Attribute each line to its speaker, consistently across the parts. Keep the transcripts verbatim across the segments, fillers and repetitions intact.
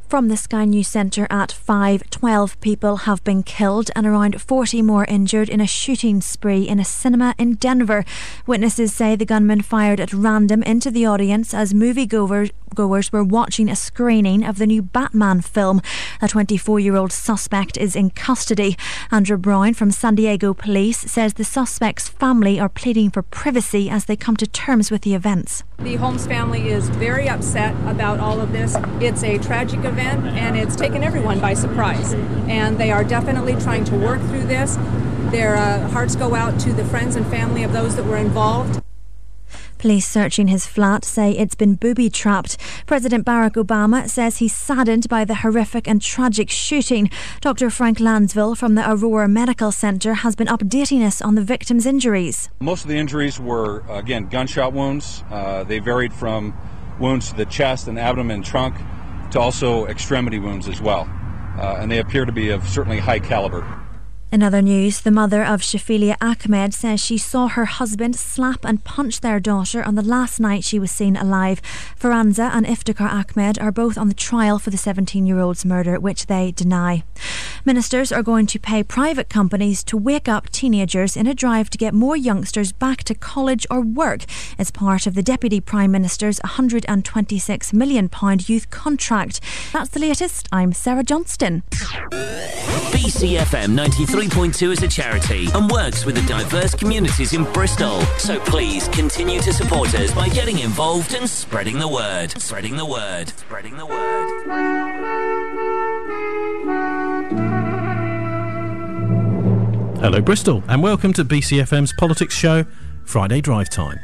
Speaker 1: From the Sky News Centre at five, twelve people have been killed and around forty more injured in a shooting spree in a cinema in Denver. Witnesses say the gunman fired at random into the audience as moviegoers goers were watching a screening of the new Batman film. A twenty-four-year-old suspect is in custody. Andrew Brown from San Diego Police says the suspect's family are pleading for privacy as they come to terms with the events.
Speaker 2: The Holmes family is very upset about all of this. It's a tragic event and it's taken everyone by surprise. And they are definitely trying to work through this. Their uh, hearts go out to the friends and family of those that were involved.
Speaker 1: Police searching his flat say it's been booby-trapped. President Barack Obama says he's saddened by the horrific and tragic shooting. Doctor Frank Lansville from the Aurora Medical Center has been updating us on the victims' injuries.
Speaker 3: Most of the injuries were, again, gunshot wounds. Uh, they varied from wounds to the chest and abdomen and trunk to also extremity wounds as well. Uh, and they appear to be of certainly high caliber.
Speaker 1: In other news, the mother of Shafilia Ahmed says she saw her husband slap and punch their daughter on the last night she was seen alive. Faranza and Iftikhar Ahmed are both on the trial for the seventeen-year-old's murder, which they deny. Ministers are going to pay private companies to wake up teenagers in a drive to get more youngsters back to college or work as part of the Deputy Prime Minister's one hundred twenty-six million pounds youth contract. That's the latest. I'm Sarah Johnston.
Speaker 4: B C F M ninety-three point two is a charity and works with the diverse communities in Bristol. So please continue to support us by getting involved and spreading the word. Spreading the word. Spreading the word.
Speaker 5: Hello Bristol and welcome to B C F M's Politics Show, Friday Drive Time.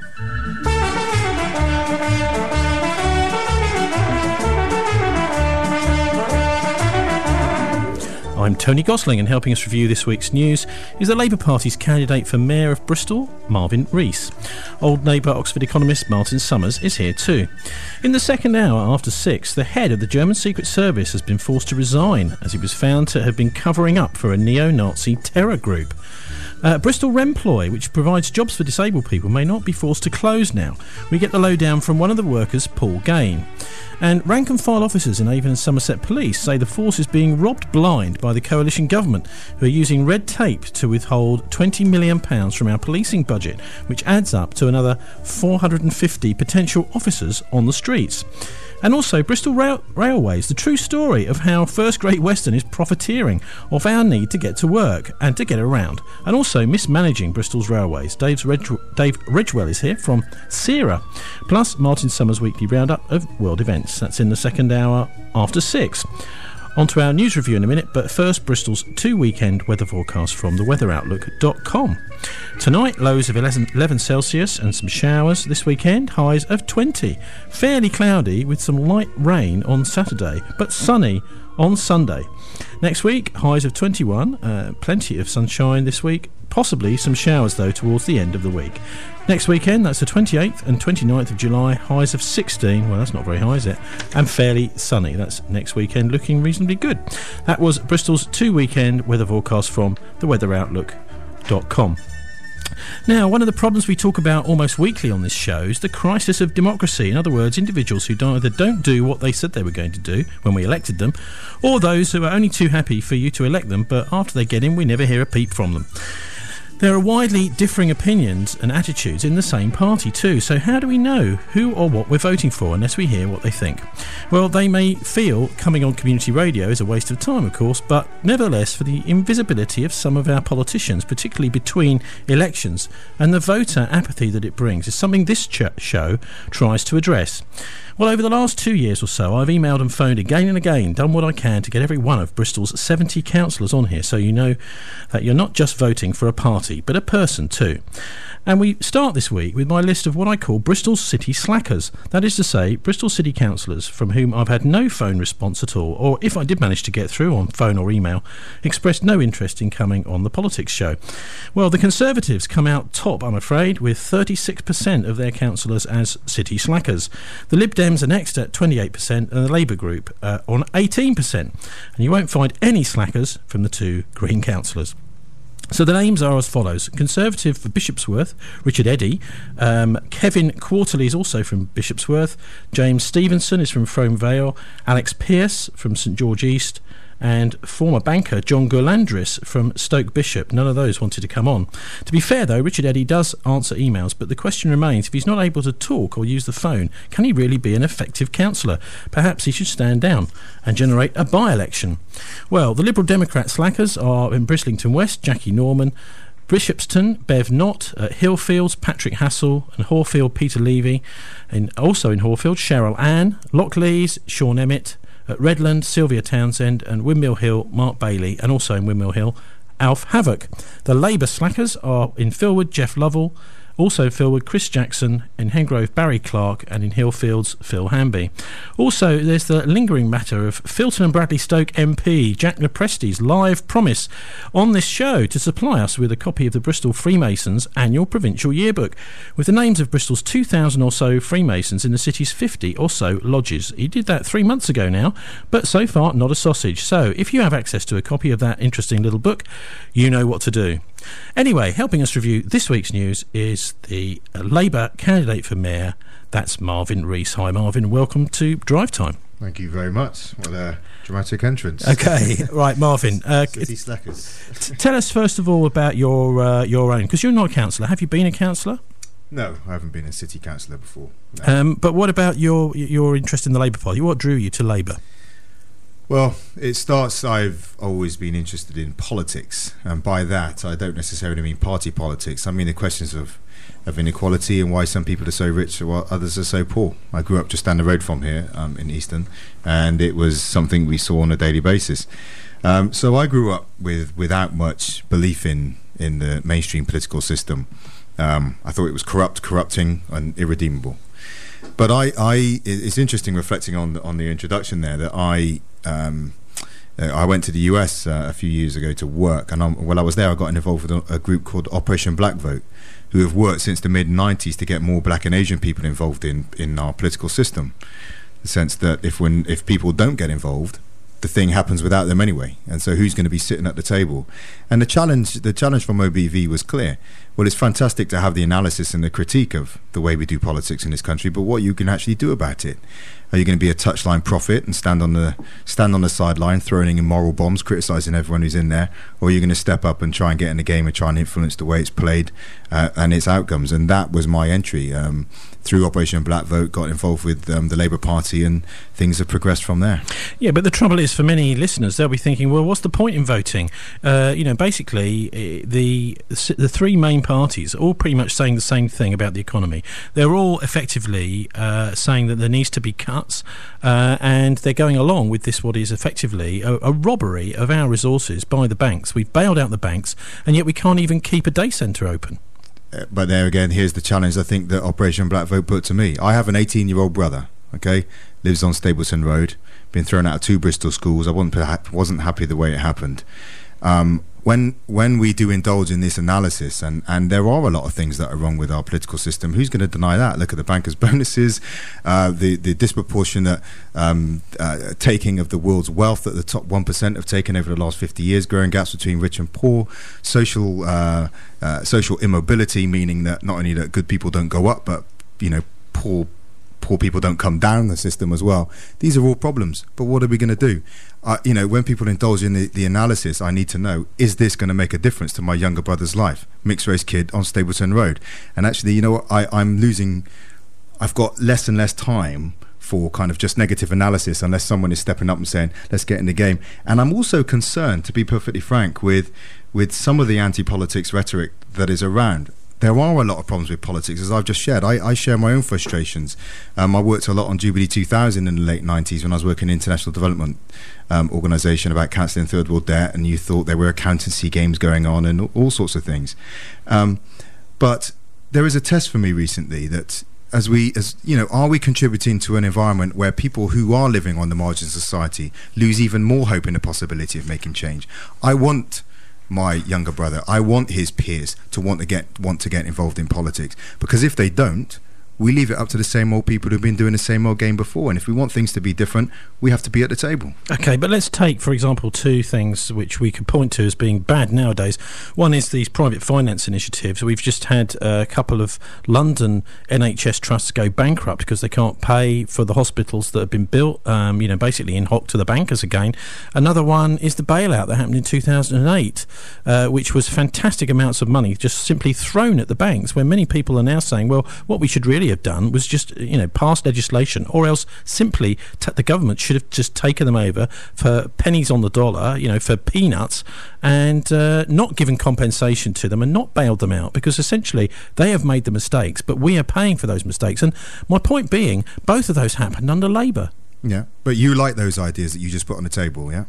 Speaker 5: I'm Tony Gosling, and helping us review this week's news is the Labour Party's candidate for Mayor of Bristol, Marvin Rees. Old neighbour Oxford economist Martin Summers is here too. In the second hour after six, the head of the German Secret Service has been forced to resign as he was found to have been covering up for a neo-Nazi terror group. Uh, Bristol Remploy, which provides jobs for disabled people, may not be forced to close now. We get the lowdown from one of the workers, Paul Gain. And rank-and-file officers in Avon and Somerset Police say the force is being robbed blind by the coalition government, who are using red tape to withhold twenty million pounds from our policing budget, which adds up to another four hundred fifty potential officers on the streets. And also Bristol Rail- Railways, the true story of how First Great Western is profiteering off our need to get to work and to get around, and also mismanaging Bristol's railways. Dave's Red- Dave Ridgewell is here from SERA, plus Martin Summers' weekly roundup of world events. That's in the second hour after six. On to our news review in a minute, but first Bristol's two-weekend weather forecast from the weather outlook dot com. Tonight, lows of eleven Celsius and some showers. This weekend, highs of twenty. Fairly cloudy with some light rain on Saturday, but sunny on Sunday. Next week, highs of twenty-one. Uh, plenty of sunshine this week. Possibly some showers, though, towards the end of the week. Next weekend, that's the twenty-eighth and twenty-ninth of July, highs of sixteen. Well, that's not very high, is it? And fairly sunny. That's next weekend, looking reasonably good. That was Bristol's two-weekend weather forecast from the weather outlook dot com. Now, one of the problems we talk about almost weekly on this show is the crisis of democracy. In other words, individuals who either don't do what they said they were going to do when we elected them, or those who are only too happy for you to elect them, but after they get in, we never hear a peep from them. There are widely differing opinions and attitudes in the same party too, so how do we know who or what we're voting for unless we hear what they think? Well, they may feel coming on community radio is a waste of time, of course, but nevertheless, for the invisibility of some of our politicians, particularly between elections, and the voter apathy that it brings, is something this ch- show tries to address. Well, over the last two years or so, I've emailed and phoned again and again, done what I can to get every one of Bristol's seventy councillors on here, so you know that you're not just voting for a party, but a person too. And we start this week with my list of what I call Bristol City slackers. That is to say, Bristol City councillors from whom I've had no phone response at all, or if I did manage to get through on phone or email, expressed no interest in coming on the politics show. Well, the Conservatives come out top, I'm afraid, with thirty-six percent of their councillors as city slackers. The Lib Dems are next at twenty-eight percent, and the Labour group uh, on eighteen percent. And you won't find any slackers from the two Green councillors. So the names are as follows. Conservative for Bishopsworth, Richard Eddy. Um, Kevin Quarterly is also from Bishopsworth. James Stevenson is from Frome Vale. Alex Pearce from St George East. And former banker John Gurlandris from Stoke Bishop. None of those wanted to come on. To be fair, though, Richard Eddy does answer emails, but the question remains, if he's not able to talk or use the phone, can he really be an effective councillor? Perhaps he should stand down and generate a by-election. Well, the Liberal Democrat slackers are in Brislington West, Jackie Norman, Bishopston, Bev Knott, at Hillfields, Patrick Hassel, and Horfield, Peter Levy, and also in Horfield, Cheryl Ann, Lockleys, Sean Emmett, at Redland, Sylvia Townsend, and Windmill Hill, Mark Bailey, and also in Windmill Hill, Alf Havoc. The Labour slackers are in Filwood, Jeff Lovell, also in Filwood, Chris Jackson, in Hengrove, Barry Clark, and in Hillfields, Phil Hamby. Also, there's the lingering matter of Filton and Bradley Stoke M P Jack Lepresti's live promise on this show to supply us with a copy of the Bristol Freemasons annual provincial yearbook with the names of Bristol's two thousand or so Freemasons in the city's fifty or so lodges. He did that three months ago now, but so far not a sausage. So if you have access to a copy of that interesting little book, you know what to do. Anyway, helping us review this week's news is the Labour candidate for mayor. That's Marvin Rees. Hi, Marvin. Welcome to Drive Time.
Speaker 6: Thank you very much. What a dramatic entrance.
Speaker 5: Okay, right, Marvin. Uh,
Speaker 6: City slackers.
Speaker 5: t- tell us first of all about your uh, your own, because you're not a councillor. Have you been a councillor?
Speaker 6: No, I haven't been a city councillor before. No.
Speaker 5: Um, but what about your your interest in the Labour Party? What drew you to Labour?
Speaker 6: Well, it starts, I've always been interested in politics, and by that I don't necessarily mean party politics. I mean the questions of, of inequality and why some people are so rich while others are so poor. I grew up just down the road from here um, in Easton, and it was something we saw on a daily basis. Um, so I grew up with without much belief in, in the mainstream political system. Um, I thought it was corrupt, corrupting and irredeemable. But I, I, it's interesting reflecting on the, on the introduction there that I um, I went to the U S uh, a few years ago to work, and I'm, while I was there I got involved with a, a group called Operation Black Vote, who have worked since the mid nineties to get more black and Asian people involved in, in our political system. The sense that if when if people don't get involved, the thing happens without them anyway, and so who's going to be sitting at the table? And the challenge the challenge from O B V was clear. Well, it's fantastic to have the analysis and the critique of the way we do politics in this country, but what you can actually do about it. Are you going to be a touchline prophet and stand on the stand on the sideline throwing in moral bombs, criticising everyone who's in there, or are you going to step up and try and get in the game and try and influence the way it's played uh, and its outcomes? And that was my entry um, through Operation Black Vote. Got involved with um, the Labour Party, and things have progressed from there.
Speaker 5: Yeah, but the trouble is, for many listeners, they'll be thinking, well, what's the point in voting? Uh, you know, basically, the the three main parties are all pretty much saying the same thing about the economy. They're all effectively uh, saying that there needs to be cuts, uh, and they're going along with this, what is effectively a, a robbery of our resources by the banks. We've bailed out the banks, and yet we can't even keep a day centre open.
Speaker 6: Uh, but there again, here's the challenge I think that Operation Black Vote put to me. I have an eighteen-year-old brother, okay, lives on Stapleton Road, been thrown out of two Bristol schools. I wasn't, wasn't happy the way it happened. Um, when when we do indulge in this analysis, and, and there are a lot of things that are wrong with our political system, who's going to deny that? Look at the bankers' bonuses, uh, the, the disproportionate um, uh, taking of the world's wealth that the top one percent have taken over the last fifty years, growing gaps between rich and poor, social uh, uh, social immobility, meaning that not only that good people don't go up, but you know poor poor people don't come down the system as well. These are all problems, but what are we going to do? Uh, you know, when people indulge in the, the analysis, I need to know, is this going to make a difference to my younger brother's life? Mixed race kid on Stapleton Road. And actually, you know what, I, I'm losing, I've got less and less time for kind of just negative analysis unless someone is stepping up and saying, let's get in the game. And I'm also concerned, to be perfectly frank, with with some of the anti-politics rhetoric that is around. There are a lot of problems with politics, as I've just shared. I, I share my own frustrations. Um, I worked a lot on Jubilee two thousand in the late nineties when I was working in International Development um, Organisation about cancelling third world debt, and you thought there were accountancy games going on and all, all sorts of things. Um, but there is a test for me recently that as we, as you know, are we contributing to an environment where people who are living on the margins of society lose even more hope in the possibility of making change? I want my younger brother, I want his peers to want to get want to get involved in politics, because if they don't, we leave it up to the same old people who've been doing the same old game before. And if we want things to be different, we have to be at the table.
Speaker 5: Okay, but let's take, for example, two things which we could point to as being bad nowadays. One is these private finance initiatives. We've just had a couple of London N H S trusts go bankrupt because they can't pay for the hospitals that have been built, um, you know, basically in hock to the bankers again. Another one is the bailout that happened in two thousand eight, uh, which was fantastic amounts of money just simply thrown at the banks, where many people are now saying, well, what we should really have done was just, you know, pass legislation, or else simply t- the government should have just taken them over for pennies on the dollar, you know, for peanuts, and uh, not given compensation to them and not bailed them out, because essentially they have made the mistakes, but we are paying for those mistakes. And my point being, both of those happened under Labour.
Speaker 6: Yeah, but you like those ideas that you just put on the table, yeah?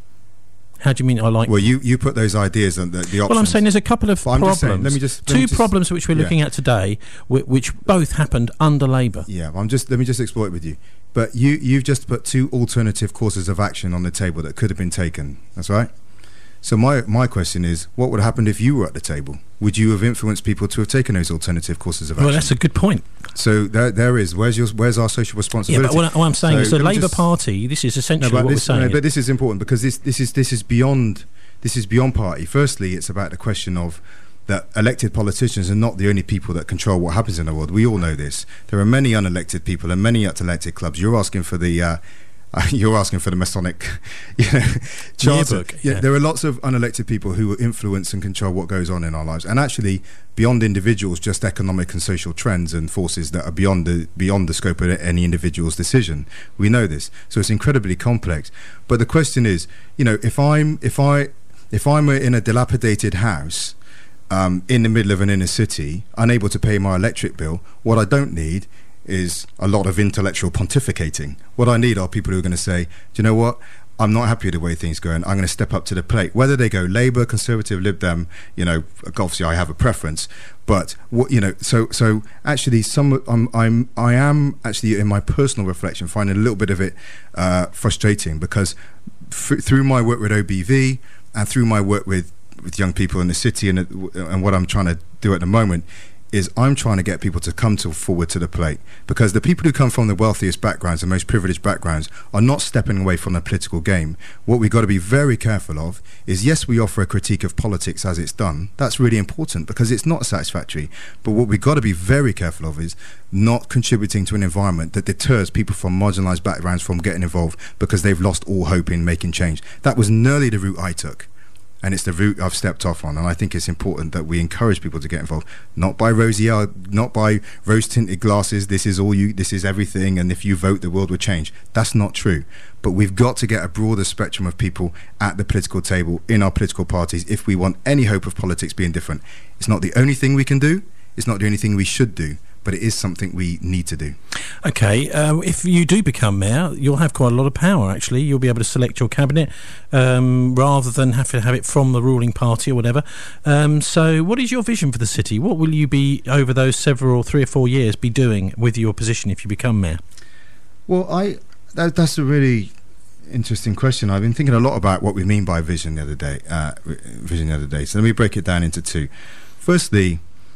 Speaker 5: How do you mean I like...
Speaker 6: Well, you, you put those ideas on the, the options.
Speaker 5: Well, I'm saying there's a couple of problems.
Speaker 6: Saying, let me just, let
Speaker 5: two
Speaker 6: me just,
Speaker 5: problems which we're
Speaker 6: yeah.
Speaker 5: looking at today, which, which both happened under Labour.
Speaker 6: Yeah, I'm just let me just explore it with you. But you, you've just put two alternative courses of action on the table that could have been taken. That's right? So my, my question is, what would have happened if you were at the table? Would you have influenced people to have taken those alternative courses of action?
Speaker 5: Well, that's a good point.
Speaker 6: So there, there is. Where's your, where's our social responsibility?
Speaker 5: Yeah, but what, what I'm saying
Speaker 6: so
Speaker 5: is the Labour
Speaker 6: just,
Speaker 5: Party, this is essentially
Speaker 6: no,
Speaker 5: what
Speaker 6: this,
Speaker 5: we're saying.
Speaker 6: No, but this is important because this, this is this is beyond this is beyond party. Firstly, it's about the question of that elected politicians are not the only people that control what happens in the world. We all know this. There are many unelected people and many unelected clubs. You're asking for the... Uh, Uh, you're asking for the Masonic, you know, charter.
Speaker 5: Yearbook,
Speaker 6: yeah.
Speaker 5: yeah,
Speaker 6: there are lots of unelected people who influence and control what goes on in our lives, and actually, beyond individuals, just economic and social trends and forces that are beyond the beyond the scope of any individual's decision. We know this, so it's incredibly complex. But the question is, you know, if I'm if I if I'm in a dilapidated house um, in the middle of an inner city, unable to pay my electric bill, what I don't need is a lot of intellectual pontificating. What I need are people who are going to say, do you know what, I'm not happy with the way things are going, I'm going to step up to the plate. Whether they go Labour, Conservative, Lib Dem, you know, obviously I have a preference, but what, you know, so so actually some I'm, I'm I am actually in my personal reflection finding a little bit of it uh, frustrating, because f- through my work with O B V and through my work with with young people in the city and and what I'm trying to do at the moment is I'm trying to get people to come to forward to the plate, because the people who come from the wealthiest backgrounds and most privileged backgrounds are not stepping away from the political game. What we've got to be very careful of is, yes, we offer a critique of politics as it's done. That's really important because it's not satisfactory. But what we've got to be very careful of is not contributing to an environment that deters people from marginalised backgrounds from getting involved because they've lost all hope in making change. That was nearly the route I took. And it's the route I've stepped off on, and I think it's important that we encourage people to get involved, not by rosy, not by rose-tinted glasses. This is all you. This is everything, and if you vote, the world will change. That's not true. But we've got to get a broader spectrum of people at the political table in our political parties if we want any hope of politics being different. It's not the only thing we can do. It's not the only thing we should do. But it is something we need to do.
Speaker 5: Okay, uh, if you do become mayor, you'll have quite a lot of power, actually. You'll be able to select your cabinet um, rather than have to have it from the ruling party or whatever. Um, so what is your vision for the city? What will you be, over those several, three or four years, be doing with your position if you become mayor?
Speaker 6: Well, I that, that's a really interesting question. I've been thinking a lot about what we mean by vision the other day. Uh, vision the other day. So let me break it down into two. Firstly,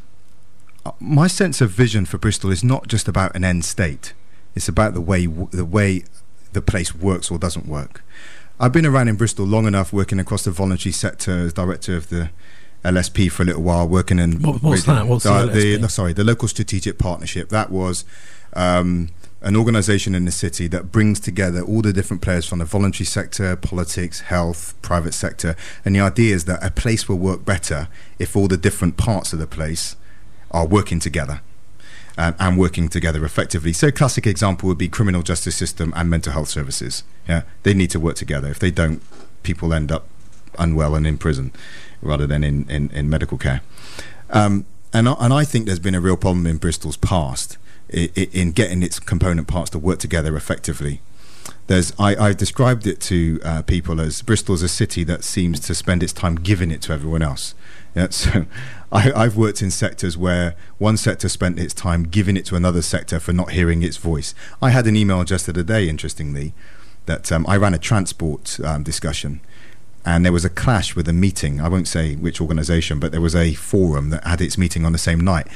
Speaker 6: my sense of vision for Bristol is not just about an end state. It's about the way w- the way the place works or doesn't work. I've been around in Bristol long enough, working across the voluntary sector as director of the L S P for a little while, working in
Speaker 5: what, what's that? What's the,
Speaker 6: the,
Speaker 5: L S P?
Speaker 6: the no, sorry, the Local Strategic Partnership. That was um, an organisation in the city that brings together all the different players from the voluntary sector, politics, health, private sector, and the idea is that a place will work better if all the different parts of the place are working together um, and working together effectively. So a classic example would be criminal justice system and mental health services. Yeah, they need to work together. If they don't, people end up unwell and in prison rather than in, in, in medical care. Um, and, and I think there's been a real problem in Bristol's past in, in getting its component parts to work together effectively. There's, I, I've described it to uh, people as Bristol's a city that seems to spend its time giving it to everyone else. Yeah, so I, I've worked in sectors where one sector spent its time giving it to another sector for not hearing its voice. I had an email just the other day, interestingly, that um, I ran a transport um, discussion, and there was a clash with a meeting. I won't say which organisation, but there was a forum that had its meeting on the same night.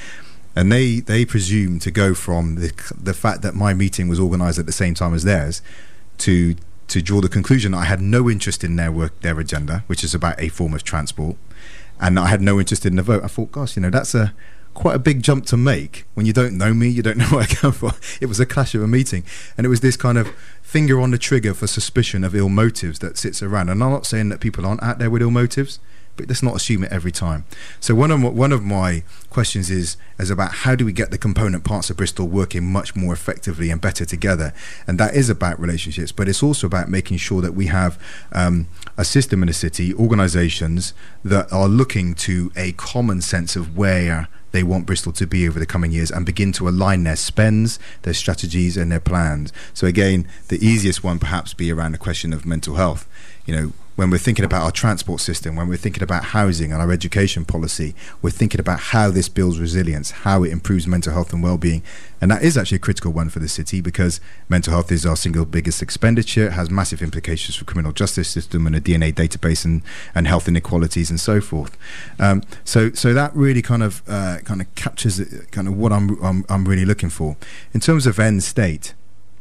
Speaker 6: And they, they presume to go from the the fact that my meeting was organised at the same time as theirs to to draw the conclusion that I had no interest in their work, their agenda, which is about a form of transport, and I had no interest in the vote. I thought, gosh, you know, that's a quite a big jump to make when you don't know me, you don't know where I come from. It was a clash of a meeting, and it was this kind of finger on the trigger for suspicion of ill motives that sits around. And I'm not saying that people aren't out there with ill motives, but let's not assume it every time. So one of one of my questions is is about how do we get the component parts of Bristol working much more effectively and better together, and that is about relationships, but it's also about making sure that we have um, a system in the city, organisations that are looking to a common sense of where they want Bristol to be over the coming years and begin to align their spends, their strategies and their plans. So again, the easiest one perhaps be around the question of mental health. You know, when we're thinking about our transport system, when we're thinking about housing and our education policy, we're thinking about how this builds resilience, how it improves mental health and well-being. And that is actually a critical one for the city, because mental health is our single biggest expenditure. It has massive implications for criminal justice system and a D N A database and, and health inequalities and so forth. Um, so so that really kind of uh, kind of captures it, kind of what I'm, I'm I'm really looking for. In terms of end state,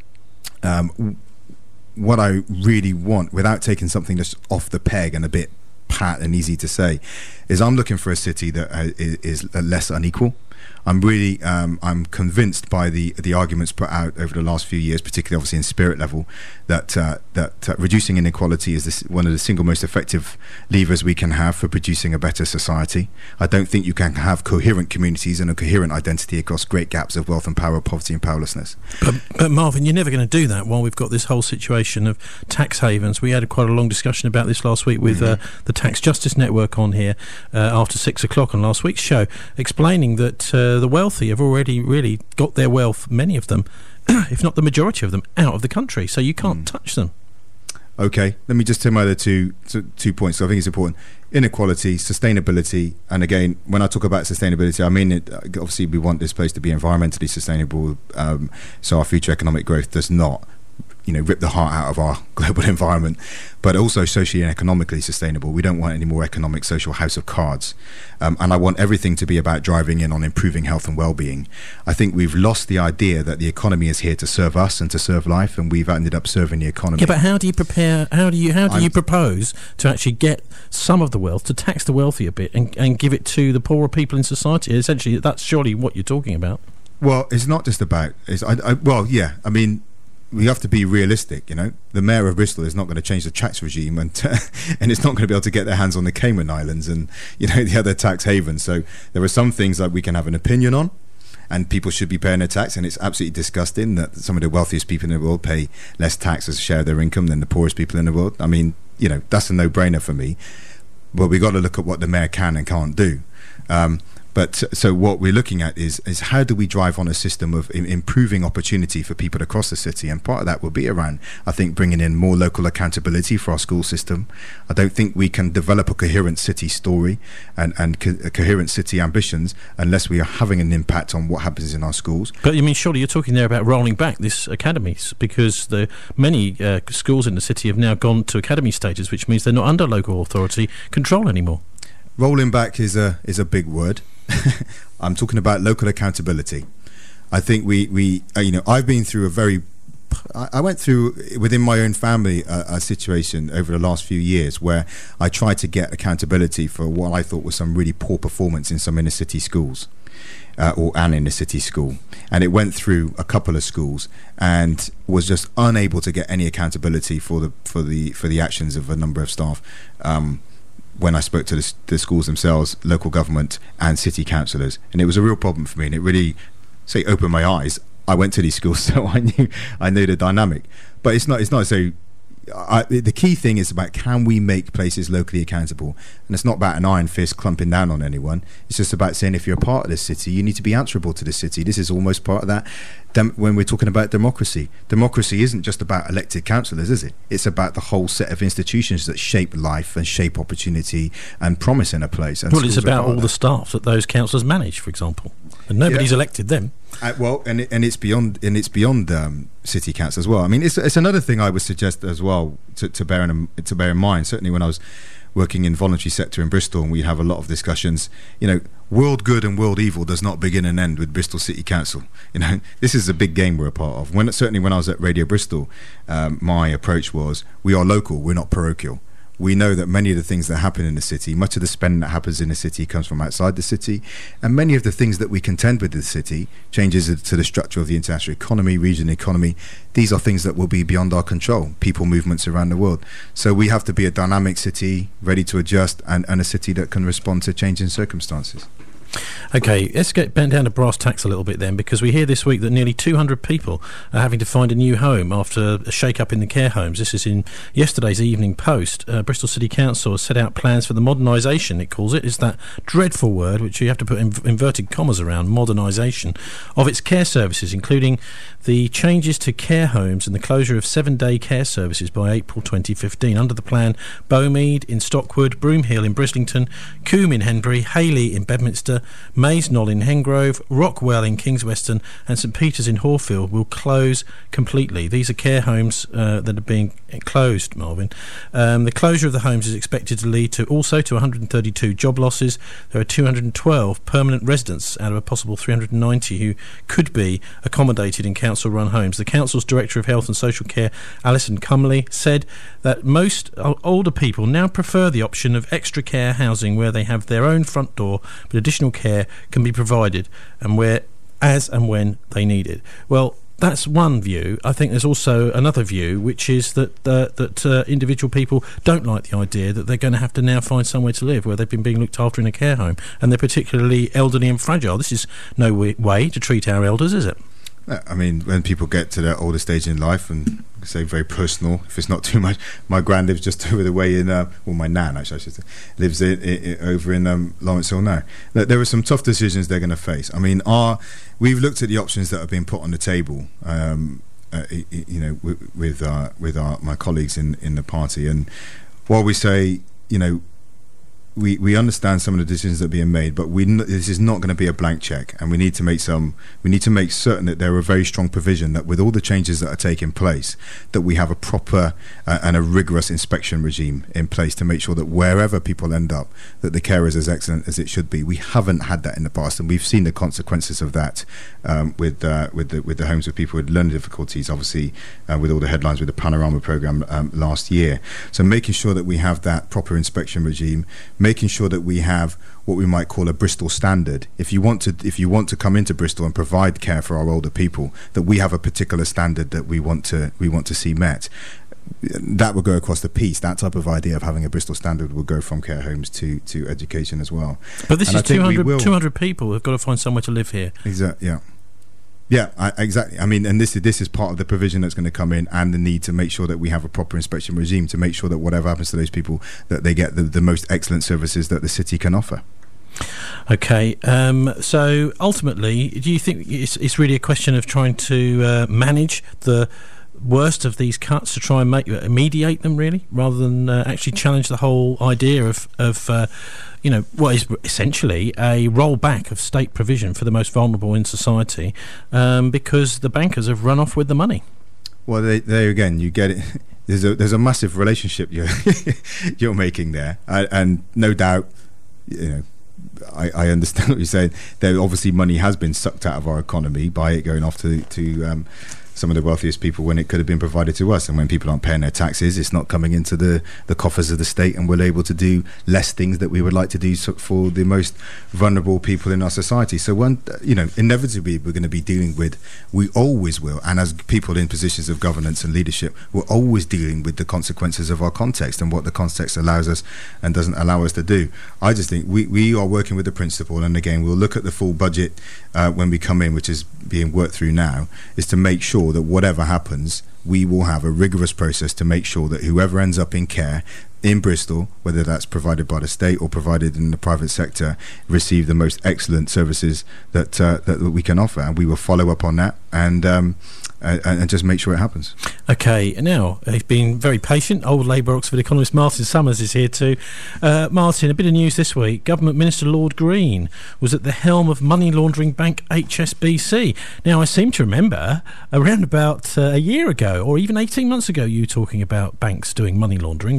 Speaker 6: um, what I really want, without taking something that's off the peg and a bit pat and easy to say, is I'm looking for a city that uh, is, is less unequal. I'm really, um, I'm convinced by the the arguments put out over the last few years, particularly obviously in spirit level, that uh, that uh, reducing inequality is this, one of the single most effective levers we can have for producing a better society. I don't think you can have coherent communities and a coherent identity across great gaps of wealth and power, poverty and powerlessness.
Speaker 5: But, but Marvin, you're never going to do that while we've got this whole situation of tax havens. We had a quite a long discussion about this last week with mm-hmm. uh, the Tax Justice Network on here uh, after six o'clock on last week's show, explaining that uh, the wealthy have already really got their wealth, many of them, if not the majority of them, out of the country, so you can't mm. touch them.
Speaker 6: Okay, let me just take my other two, two, two points. So I think it's important. Inequality, sustainability, and again, when I talk about sustainability, I mean, it, obviously we want this place to be environmentally sustainable, um, so our future economic growth does not, you know, rip the heart out of our global environment, but also socially and economically sustainable. We don't want any more economic social house of cards. Um, and I want everything to be about driving in on improving health and well-being. I think we've lost the idea that the economy is here to serve us and to serve life, and we've ended up serving the economy.
Speaker 5: Yeah, but how do you prepare, how do you how do I'm, you propose to actually get some of the wealth, to tax the wealthy a bit and, and give it to the poorer people in society? Essentially, that's surely what you're talking about.
Speaker 6: Well, it's not just about, it's, I, I, well, yeah, I mean, we have to be realistic, you know. The mayor of Bristol is not going to change the tax regime, and uh, and it's not going to be able to get their hands on the Cayman Islands and, you know, the other tax havens. So there are some things that we can have an opinion on, and people should be paying their tax, and it's absolutely disgusting that some of the wealthiest people in the world pay less tax as a share of their income than the poorest people in the world. I mean, you know, that's a no-brainer for me. But we got to look at what the mayor can and can't do. Um, But so what we're looking at is is how do we drive on a system of im- improving opportunity for people across the city, and part of that will be around, I think, bringing in more local accountability for our school system. I don't think we can develop a coherent city story and and co- coherent city ambitions unless we are having an impact on what happens in our schools.
Speaker 5: But I mean, surely you're talking there about rolling back this academies, because the many uh, schools in the city have now gone to academy status, which means they're not under local authority control anymore.
Speaker 6: Rolling back is a is a big word. I'm talking about local accountability. I think we, we uh, you know, I've been through a very, I, I went through within my own family a, a situation over the last few years where I tried to get accountability for what I thought was some really poor performance in some inner city schools, uh, or an inner city school. And it went through a couple of schools and was just unable to get any accountability for the, for the, for the actions of a number of staff. Um, when I spoke to the, the schools themselves, local government and city councillors, and it was a real problem for me, and it really, say, opened my eyes. I went to these schools, so I knew I knew the dynamic. But it's not it's not so. I, the key thing is about, can we make places locally accountable? And it's not about an iron fist clumping down on anyone. It's just about saying, if you're a part of this city, you need to be answerable to the city. This is almost part of that. Dem- when we're talking about democracy, democracy isn't just about elected councillors, is it? It's about the whole set of institutions that shape life and shape opportunity and promise in a place. And
Speaker 5: well, it's about all the staff that those councillors manage, for example, and nobody's yeah. elected them.
Speaker 6: Uh, well, and it, and it's beyond and it's beyond um, city council as well. I mean, it's it's another thing I would suggest as well to, to bear in to bear in mind. Certainly, when I was working in voluntary sector in Bristol, and we have a lot of discussions. You know, world good and world evil does not begin and end with Bristol City Council. You know, this is a big game we're a part of. When certainly when I was at Radio Bristol, um, my approach was, we are local, we're not parochial. We know that many of the things that happen in the city, much of the spending that happens in the city comes from outside the city, and many of the things that we contend with in the city, changes to the structure of the international economy, regional economy, these are things that will be beyond our control, people movements around the world. So we have to be a dynamic city, ready to adjust, and, and a city that can respond to changing circumstances.
Speaker 5: OK, let's get bent down to brass tacks a little bit then, because we hear this week that nearly two hundred people are having to find a new home after a shake-up in the care homes. This is in yesterday's Evening Post. Uh, Bristol City Council has set out plans for the modernisation, it calls it. It's that dreadful word which you have to put in inverted commas around, modernisation, of its care services, including the changes to care homes and the closure of seven-day care services by April twenty fifteen. Under the plan, Bowmead in Stockwood, Broomhill in Brislington, Coombe in Henbury, Hayley in Bedminster, Mays Knoll in Hengrove, Rockwell in Kingsweston and St Peters in Horfield will close completely. These are care homes uh, that are being closed, Marvin. Um, the closure of the homes is expected to lead to also to one hundred thirty-two job losses. There are two hundred twelve permanent residents out of a possible three hundred ninety who could be accommodated in council-run homes. The council's Director of Health and Social Care, Alison Cumley, said that most older people now prefer the option of extra care housing where they have their own front door but additional care can be provided and where as and when they need it. Well, that's one view. I think there's also another view, which is that uh, that uh, individual people don't like the idea that they're going to have to now find somewhere to live where they've been being looked after in a care home, and they're particularly elderly and fragile. This is no way, way to treat our elders, is it?
Speaker 6: I mean, when people get to their older stage in life, and say very personal, if it's not too much, my gran lives just over the way in, uh, well, my nan actually, I should say, lives in, in, over in um, Lawrence Hill now. There are some tough decisions they're going to face. I mean, our, we've looked at the options that have been put on the table, um, uh, you know, with, with, our, with our, my colleagues in, in the party, and while we say, you know, We, we understand some of the decisions that are being made, but we n- this is not going to be a blank check, and we need to make some. We need to make certain that there are very strong provision that, with all the changes that are taking place, that we have a proper uh, and a rigorous inspection regime in place to make sure that wherever people end up, that the care is as excellent as it should be. We haven't had that in the past, and we've seen the consequences of that um, with uh, with the with the homes with people with learning difficulties. Obviously, uh, with all the headlines with the Panorama programme um, last year. So making sure that we have that proper inspection regime. Making sure that we have what we might call a Bristol standard. If you want to, if you want to come into Bristol and provide care for our older people, that we have a particular standard that we want to we want to see met. That will go across the piece. That type of idea of having a Bristol standard will go from care homes to, to education as well.
Speaker 5: But this and is two hundred, two hundred people who've got to find somewhere to live here.
Speaker 6: Exactly. Yeah. Yeah, I, exactly. I mean, and this is this is part of the provision that's going to come in, and the need to make sure that we have a proper inspection regime to make sure that whatever happens to those people, that they get the, the most excellent services that the city can offer.
Speaker 5: Okay, um, so ultimately, do you think it's, it's really a question of trying to uh, manage the worst of these cuts, to try and make mediate them, really, rather than uh, actually challenge the whole idea of of uh, you know, what is essentially a rollback of state provision for the most vulnerable in society, um, because the bankers have run off with the money? Well,
Speaker 6: they, there again, you get it. There's a there's a massive relationship you're you're making there, I, and no doubt, you know, I, I understand what you're saying. There obviously money has been sucked out of our economy by it going off to to. Um, some of the wealthiest people when it could have been provided to us, and when people aren't paying their taxes, it's not coming into the, the coffers of the state, and we're able to do less things that we would like to do for the most vulnerable people in our society. So one, you know, inevitably we're going to be dealing with, we always will, and as people in positions of governance and leadership, we're always dealing with the consequences of our context and what the context allows us and doesn't allow us to do. I just think we, we are working with the principle, and again, we'll look at the full budget uh, when we come in, which is being worked through now, is to make sure that whatever happens, we will have a rigorous process to make sure that whoever ends up in care in Bristol, whether that's provided by the state or provided in the private sector, receive the most excellent services that uh, that we can offer, and we will follow up on that and um, and, and just make sure it happens.
Speaker 5: Okay, now he's been very patient. Old Labour Oxford economist Martin Summers is here too. Uh, Martin, a bit of news this week. Government Minister Lord Green was at the helm of money laundering bank H S B C. Now, I seem to remember around about uh, a year ago, or even eighteen months ago, you talking about banks doing money laundering. Well, it seems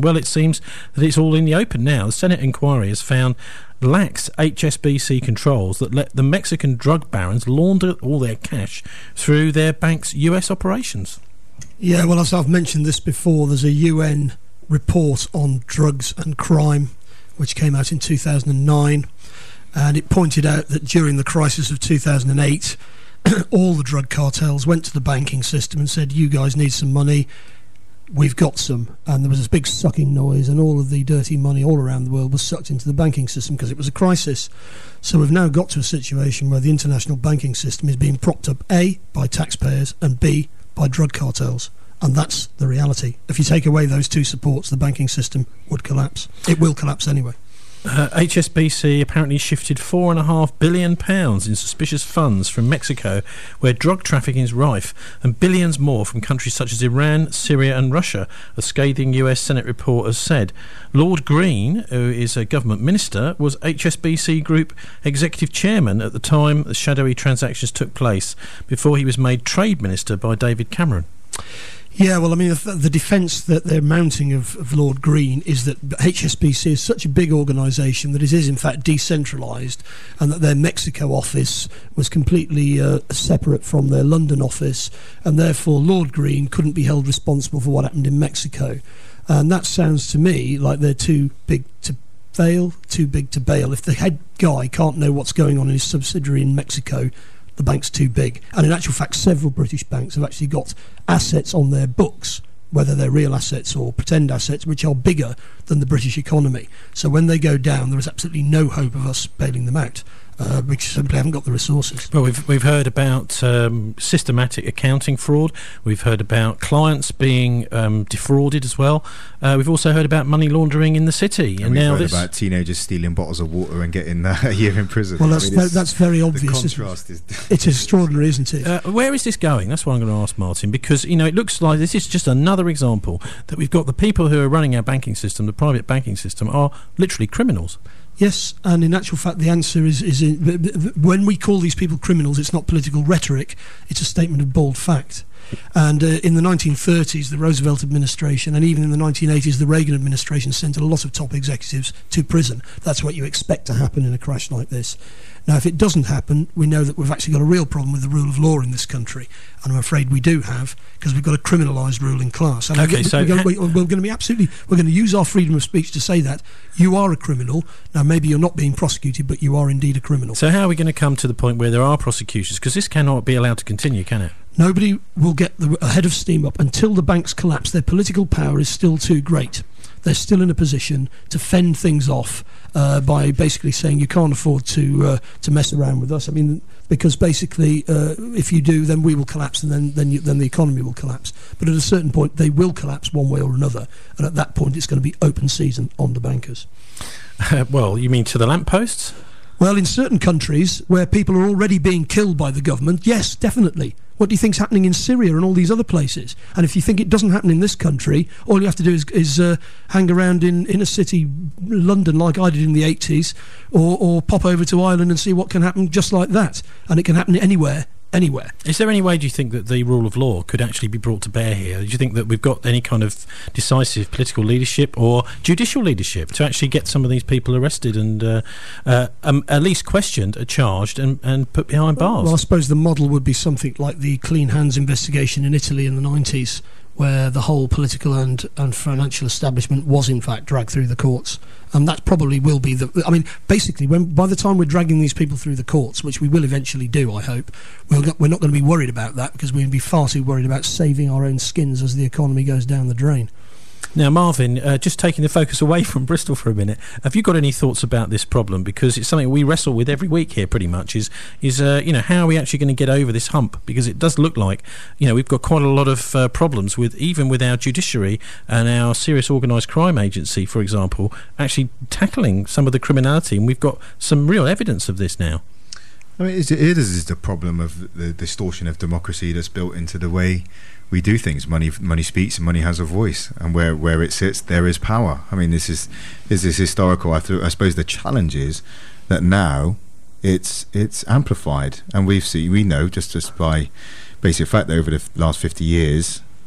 Speaker 5: seems that it's all in the open now. The Senate inquiry has found lax H S B C controls that let the Mexican drug barons launder all their cash through their bank's U S operations.
Speaker 7: Yeah, well, as I've mentioned this before, there's a U N report on drugs and crime which came out in two thousand nine, and it pointed out that during the crisis of two thousand eight all the drug cartels went to the banking system and said, you guys need some money, we've got some. And there was this big sucking noise, and all of the dirty money all around the world was sucked into the banking system because it was a crisis. So we've now got to a situation where the international banking system is being propped up, A, by taxpayers, and B, by drug cartels. And that's the reality. If you take away those two supports, the banking system would collapse. It will collapse anyway.
Speaker 5: Uh, H S B C apparently shifted four and a half billion pounds in suspicious funds from Mexico, where drug trafficking is rife, and billions more from countries such as Iran, Syria and Russia, a scathing U S Senate report has said. Lord Green, who is a government minister, was H S B C Group executive chairman at the time the shadowy transactions took place, before he was made trade minister by David Cameron.
Speaker 7: Yeah, well, I mean, the, the defence that they're mounting of, of Lord Green is that H S B C is such a big organisation that it is, in fact, decentralised, and that their Mexico office was completely uh, separate from their London office, and therefore Lord Green couldn't be held responsible for what happened in Mexico. And that sounds to me like they're too big to fail, too big to bail. If the head guy can't know what's going on in his subsidiary in Mexico, the bank's too big. And in actual fact, several British banks have actually got assets on their books, whether they're real assets or pretend assets, which are bigger than the British economy. So when they go down, there is absolutely no hope of us bailing them out. Uh, we simply haven't got the resources.
Speaker 5: Well, we've we've heard about um, systematic accounting fraud. We've heard about clients being um, defrauded as well. Uh, we've also heard about money laundering in the city, and,
Speaker 6: and we've
Speaker 5: now
Speaker 6: heard
Speaker 5: this
Speaker 6: about teenagers stealing bottles of water and getting uh, a year in prison.
Speaker 7: Well, that's
Speaker 6: I mean,
Speaker 7: ve- that's very obvious.
Speaker 6: The contrast is
Speaker 7: it's extraordinary, isn't it?
Speaker 5: Uh, where is this going? That's what I'm going to ask Martin, because you know it looks like this is just another example that we've got the people who are running our banking system, the private banking system, are literally criminals.
Speaker 7: Yes, and in actual fact, the answer is, is in, b- b- when we call these people criminals, it's not political rhetoric, it's a statement of bold fact. And uh, in the nineteen thirties, the Roosevelt administration, and even in the nineteen eighties, the Reagan administration sent a lot of top executives to prison. That's what you expect to happen in a crash like this. Now, if it doesn't happen, we know that we've actually got a real problem with the rule of law in this country, and I'm afraid we do have, because we've got a criminalised ruling class. And
Speaker 5: okay,
Speaker 7: we're,
Speaker 5: so
Speaker 7: we're, going, we're going to be absolutely, we're going to use our freedom of speech to say that you are a criminal. Now, maybe you're not being prosecuted, but you are indeed a criminal.
Speaker 5: So how are we going to come to the point where there are prosecutions? Because this cannot be allowed to continue, can it?
Speaker 7: Nobody will get the, a head of steam up until the banks collapse. Their political power is still too great. They're still in a position to fend things off uh, by basically saying you can't afford to uh, to mess around with us. I mean, because basically, uh, if you do, then we will collapse, and then then, you, then the economy will collapse. But at a certain point, they will collapse one way or another, and at that point, it's going to be open season on the bankers.
Speaker 5: Uh, well, you mean to the lampposts?
Speaker 7: Well, in certain countries where people are already being killed by the government, yes, definitely. What do you think's happening in Syria and all these other places? And if you think it doesn't happen in this country, all you have to do is, is uh, hang around in inner city London like I did in the eighties, or, or pop over to Ireland and see what can happen just like that. And it can happen anywhere. Anywhere.
Speaker 5: Is there any way, do you think, that the rule of law could actually be brought to bear here? Do you think that we've got any kind of decisive political leadership or judicial leadership to actually get some of these people arrested and uh, uh, um, at least questioned, uh, charged and, and put behind bars?
Speaker 7: Well, I suppose the model would be something like the Clean Hands investigation in Italy in the nineties, where the whole political and, and financial establishment was in fact dragged through the courts. And that probably will be the... I mean, basically, when by the time we're dragging these people through the courts, which we will eventually do, I hope, we'll, we're not going to be worried about that, because we'll be far too worried about saving our own skins as the economy goes down the drain.
Speaker 5: Now, Marvin, uh, just taking the focus away from Bristol for a minute, have you got any thoughts about this problem? Because it's something we wrestle with every week here, pretty much, is, is uh, you know, how are we actually going to get over this hump? Because it does look like, you know, we've got quite a lot of uh, problems with, even with our judiciary and our serious organised crime agency, for example, actually tackling some of the criminality, and we've got some real evidence of this now.
Speaker 6: I mean, it is the problem of the distortion of democracy that's built into the way we do things. Money, money speaks, and money has a voice, and where, where it sits, there is power. I mean, this is this is historical. I, th- I suppose the challenge is that now it's it's amplified, and we've seen, we know just just by basic fact that over the last fifty years,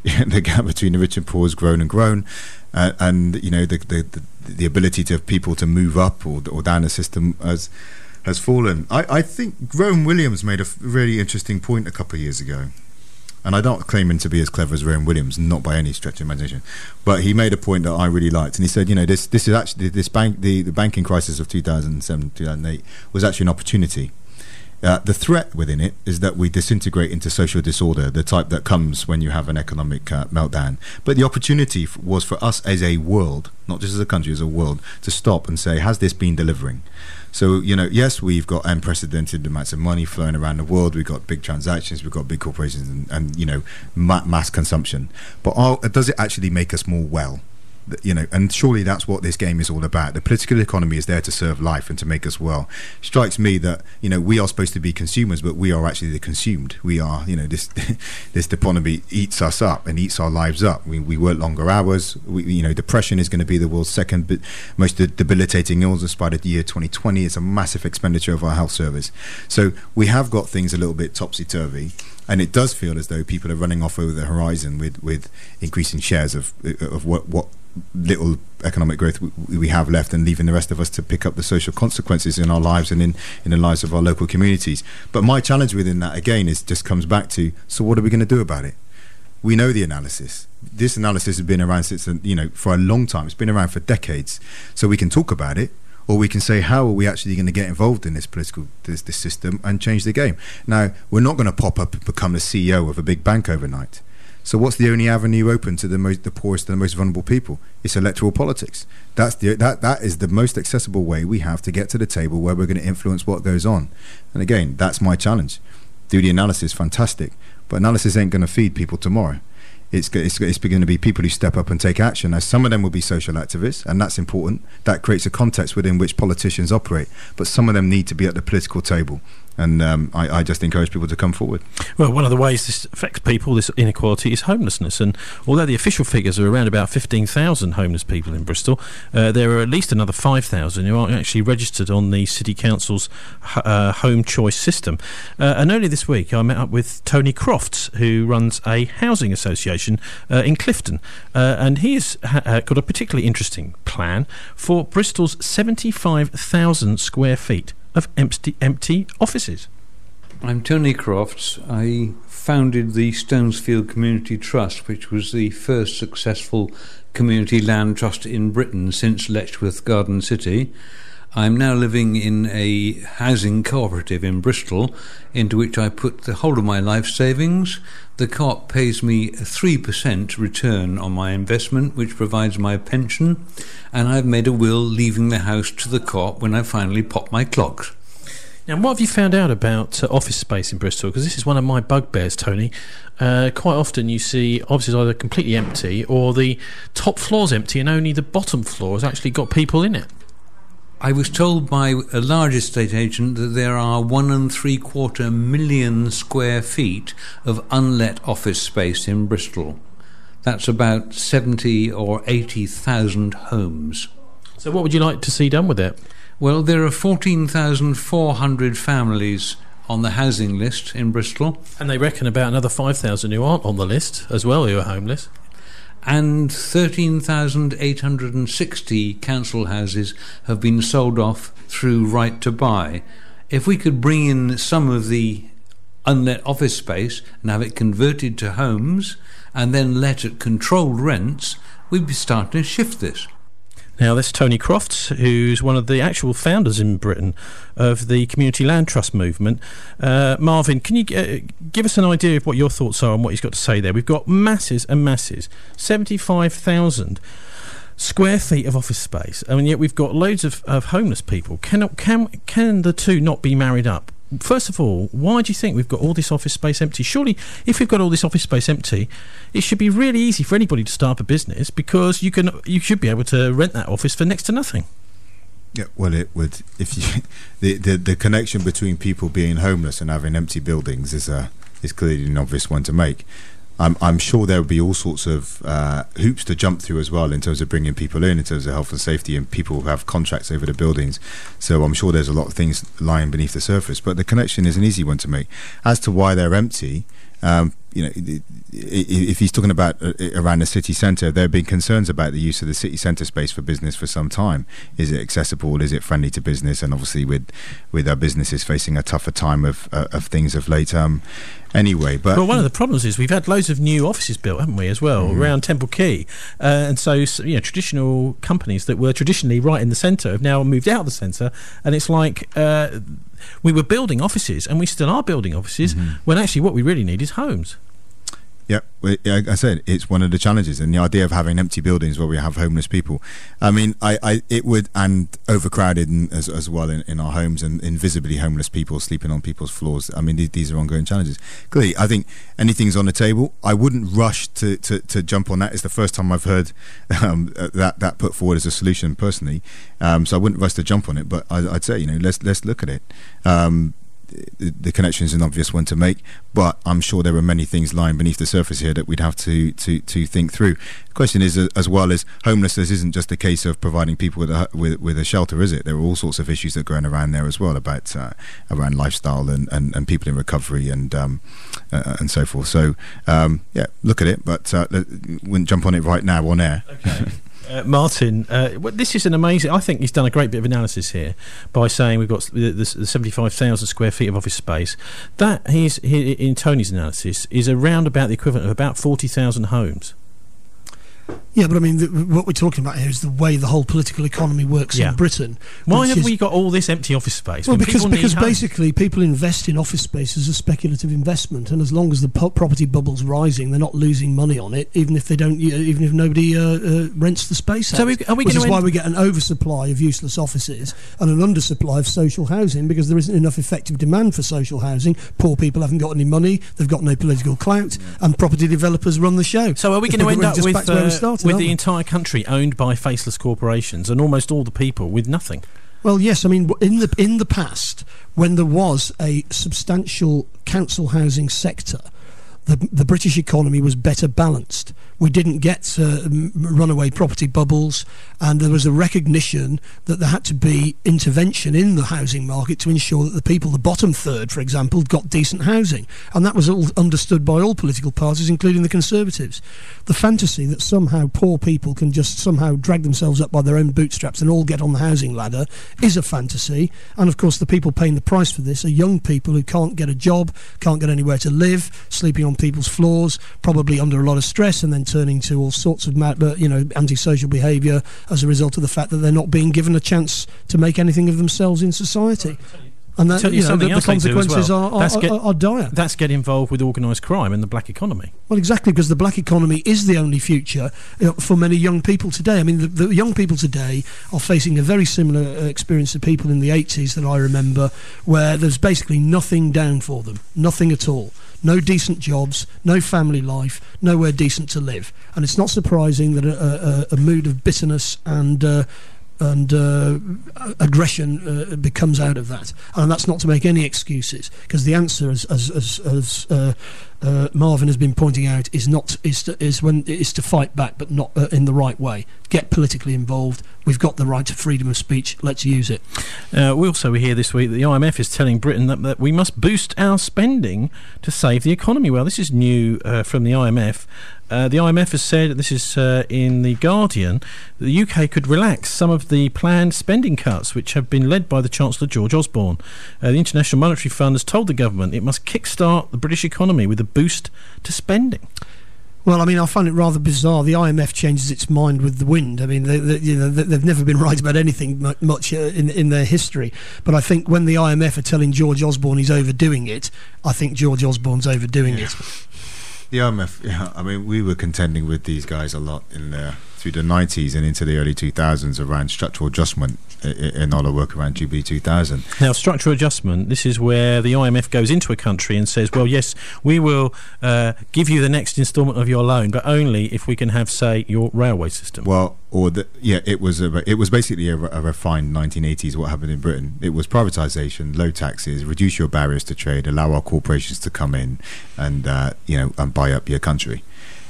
Speaker 6: the gap between the rich and poor has grown and grown, uh, and you know the, the the the ability to people to move up or or down the system has has fallen. I, I think Rowan Williams made a really interesting point a couple of years ago, and I'm not claiming to be as clever as Rowan Williams, not by any stretch of imagination, but he made a point that I really liked, and he said, you know, this this is actually this bank the, the banking crisis of two thousand seven, two thousand eight was actually an opportunity. Uh, the threat within it is that we disintegrate into social disorder, the type that comes when you have an economic uh, meltdown. But the opportunity f- was for us as a world, not just as a country, as a world, to stop and say, has this been delivering? So, you know, yes, we've got unprecedented amounts of money flowing around the world. We've got big transactions, we've got big corporations and, and you know, ma- mass consumption. But are, does it actually make us more well? You know, and surely that's what this game is all about. The political economy is there to serve life and to make us well. Strikes me that, you know, we are supposed to be consumers, but we are actually the consumed. We are, you know, this this economy eats us up and eats our lives up. We, we work longer hours. We, you know, depression is going to be the world's second most debilitating illness by the year twenty twenty. It's a massive expenditure of our health service. So we have got things a little bit topsy-turvy. And it does feel as though people are running off over the horizon with, with increasing shares of of what, what little economic growth we, we have left, and leaving the rest of us to pick up the social consequences in our lives and in, in the lives of our local communities. But my challenge within that, again, is just comes back to, so what are we going to do about it? We know the analysis. This analysis has been around since, you know, for a long time. It's been around for decades. So we can talk about it, or we can say, how are we actually going to get involved in this political this, this system and change the game? Now, we're not going to pop up and become the C E O of a big bank overnight. So what's the only avenue open to the most, the poorest and the most vulnerable people? It's electoral politics. That's the that that is the most accessible way we have to get to the table where we're going to influence what goes on. And again, that's my challenge. Do the analysis, fantastic, but analysis ain't going to feed people tomorrow. It's, it's, it's going to be people who step up and take action. Now, some of them will be social activists, and that's important. That creates a context within which politicians operate. But some of them need to be at the political table. And um, I, I just encourage people to come forward.
Speaker 5: Well, one of the ways this affects people, this inequality, is homelessness. And although the official figures are around about fifteen thousand homeless people in Bristol, uh, there are at least another five thousand who aren't actually registered on the City Council's uh, home choice system. Uh, and earlier this week, I met up with Tony Crofts, who runs a housing association uh, in Clifton. Uh, and he has ha- got a particularly interesting plan for Bristol's seventy-five thousand square feet of empty empty offices.
Speaker 8: I'm Tony Crofts. I founded the Stonesfield Community Trust, which was the first successful community land trust in Britain since Letchworth Garden City. I'm now living in a housing cooperative in Bristol, into which I put the whole of my life savings. The co-op pays me a three percent return on my investment, which provides my pension, and I've made a will leaving the house to the co-op when I finally pop my clocks.
Speaker 5: Now, what have you found out about uh, office space in Bristol? Because this is one of my bugbears, Tony. Uh, quite often you see offices either completely empty or the top floor's empty and only the bottom floor has actually got people in it.
Speaker 8: I was told by a large estate agent that there are one and three quarter million square feet of unlet office space in Bristol. That's about seventy or eighty thousand homes.
Speaker 5: So what would you like to see done with it?
Speaker 8: Well, there are fourteen thousand four hundred families on the housing list in Bristol.
Speaker 5: And they reckon about another five thousand who aren't on the list as well, who are homeless.
Speaker 8: And thirteen thousand eight hundred sixty council houses have been sold off through Right to Buy. If we could bring in some of the unlet office space and have it converted to homes and then let at controlled rents, we'd be starting to shift this.
Speaker 5: Now, this is Tony Crofts, who's one of the actual founders in Britain of the Community Land Trust movement. Uh, Marvin, can you uh, give us an idea of what your thoughts are on what he's got to say there? We've got masses and masses, seventy-five thousand square feet of office space, and yet we've got loads of, of homeless people. Can, can, can the two not be married up? First of all, why do you think we've got all this office space empty? Surely, if we've got all this office space empty, it should be really easy for anybody to start up a business, because you can you should be able to rent that office for next to nothing.
Speaker 6: Yeah, well, it would. If you, the, the the connection between people being homeless and having empty buildings is a is clearly an obvious one to make. I'm, I'm sure there will be all sorts of uh, hoops to jump through as well in terms of bringing people in, in terms of health and safety, and people who have contracts over the buildings. So I'm sure there's a lot of things lying beneath the surface, but the connection is an easy one to make. As to why they're empty, um, you know, if he's talking about around the city centre, there have been concerns about the use of the city centre space for business for some time. Is it accessible? Is it friendly to business? And obviously, with with our businesses facing a tougher time of uh, of things of late. Um, Anyway, but
Speaker 5: well, one of the problems is we've had loads of new offices built, haven't we, as well, mm-hmm. around Temple Quay, uh, and so you know, traditional companies that were traditionally right in the centre have now moved out of the centre, and it's like uh, we were building offices, and we still are building offices, mm-hmm. when actually what we really need is homes.
Speaker 6: Yeah, well, like I said, it's one of the challenges, and the idea of having empty buildings where we have homeless people. I mean, I, I it would, and overcrowded in, as as well in, in our homes, and invisibly homeless people sleeping on people's floors. I mean, these, these are ongoing challenges. Clearly, I think anything's on the table. I wouldn't rush to, to, to jump on that. It's the first time I've heard um, that that put forward as a solution personally. Um, so I wouldn't rush to jump on it. But I, I'd say, you know, let's let's look at it. Um, The, the connection is an obvious one to make, but I'm sure there are many things lying beneath the surface here that we'd have to to, to think through. The question is, uh, as well as homelessness isn't just a case of providing people with a, with, with a shelter, is it? There are all sorts of issues that are going around there as well about uh, around lifestyle and, and, and people in recovery and um, uh, and so forth. So um, yeah, look at it, but uh, wouldn't jump on it right now on air.
Speaker 5: Okay. Uh, Martin, uh, well, this is an amazing... I think he's done a great bit of analysis here by saying we've got the, the, the seventy-five thousand square feet of office space. That, he's, he, in Tony's analysis, is around about the equivalent of about forty thousand homes.
Speaker 7: Yeah, but I mean, the, what we're talking about here is the way the whole political economy works yeah. in Britain.
Speaker 5: Why have is, we got all this empty office space?
Speaker 7: Well, because because basically people invest in office space as a speculative investment, and as long as the po- property bubble's rising, they're not losing money on it, even if they don't, even if nobody uh, uh, rents the space out. So we, are we which is why we get an oversupply of useless offices and an undersupply of social housing, because there isn't enough effective demand for social housing. Poor people haven't got any money, they've got no political clout, yeah. and property developers run the show.
Speaker 5: So are we going to end up with uh, started, with the entire country owned by faceless corporations and almost all the people with nothing?
Speaker 7: Well, yes. I mean, in the in the past, when there was a substantial council housing sector, the the British economy was better balanced. We didn't get uh, runaway property bubbles, and there was a recognition that there had to be intervention in the housing market to ensure that the people, the bottom third, for example, got decent housing. And that was all understood by all political parties, including the Conservatives. The fantasy that somehow poor people can just somehow drag themselves up by their own bootstraps and all get on the housing ladder is a fantasy. And of course, the people paying the price for this are young people who can't get a job, can't get anywhere to live, sleeping on people's floors, probably under a lot of stress, and then turning to all sorts of mad, you know, antisocial behaviour as a result of the fact that they're not being given a chance to make anything of themselves in society. And that, you know, the, the consequences well. are, are,
Speaker 5: get,
Speaker 7: are, are dire.
Speaker 5: That's get involved with organised crime and the black economy.
Speaker 7: Well, exactly, because the black economy is the only future you know, for many young people today. I mean, the, the young people today are facing a very similar uh, experience to people in the eighties that I remember, where there's basically nothing down for them, nothing at all. No decent jobs, no family life, nowhere decent to live. And it's not surprising that a, a, a mood of bitterness and uh, and uh, aggression uh, becomes out of that. And that's not to make any excuses, because the answer, as as as, as uh, uh, Marvin has been pointing out, is not is to, is when is to fight back, but not uh, in the right way. Get politically involved. We've got the right to freedom of speech. Let's use it.
Speaker 5: Uh, we also hear this week that the I M F is telling Britain that, that we must boost our spending to save the economy. Well, this is new uh, from the I M F. Uh, the I M F has said, this is uh, in The Guardian, that the U K could relax some of the planned spending cuts which have been led by the Chancellor George Osborne. Uh, the International Monetary Fund has told the government it must kickstart the British economy with a boost to spending.
Speaker 7: Well, I mean, I find it rather bizarre. The I M F changes its mind with the wind. I mean, they, they, you know, they've never been right about anything much uh, in in their history. But I think when the I M F are telling George Osborne he's overdoing it, I think George Osborne's overdoing yeah. it.
Speaker 6: The I M F, yeah, I mean, we were contending with these guys a lot in the, through the nineties and into the early two thousands around structural adjustment in all our work around Jubilee two thousand.
Speaker 5: Now, structural adjustment, this is where the I M F goes into a country and says, well, yes, we will uh, give you the next instalment of your loan, but only if we can have, say, your railway system.
Speaker 6: Well, or the, yeah, it was a, it was basically a, a refined nineteen eighties what happened in Britain. It was privatisation, low taxes, reduce your barriers to trade, allow our corporations to come in and uh, you know and buy up your country.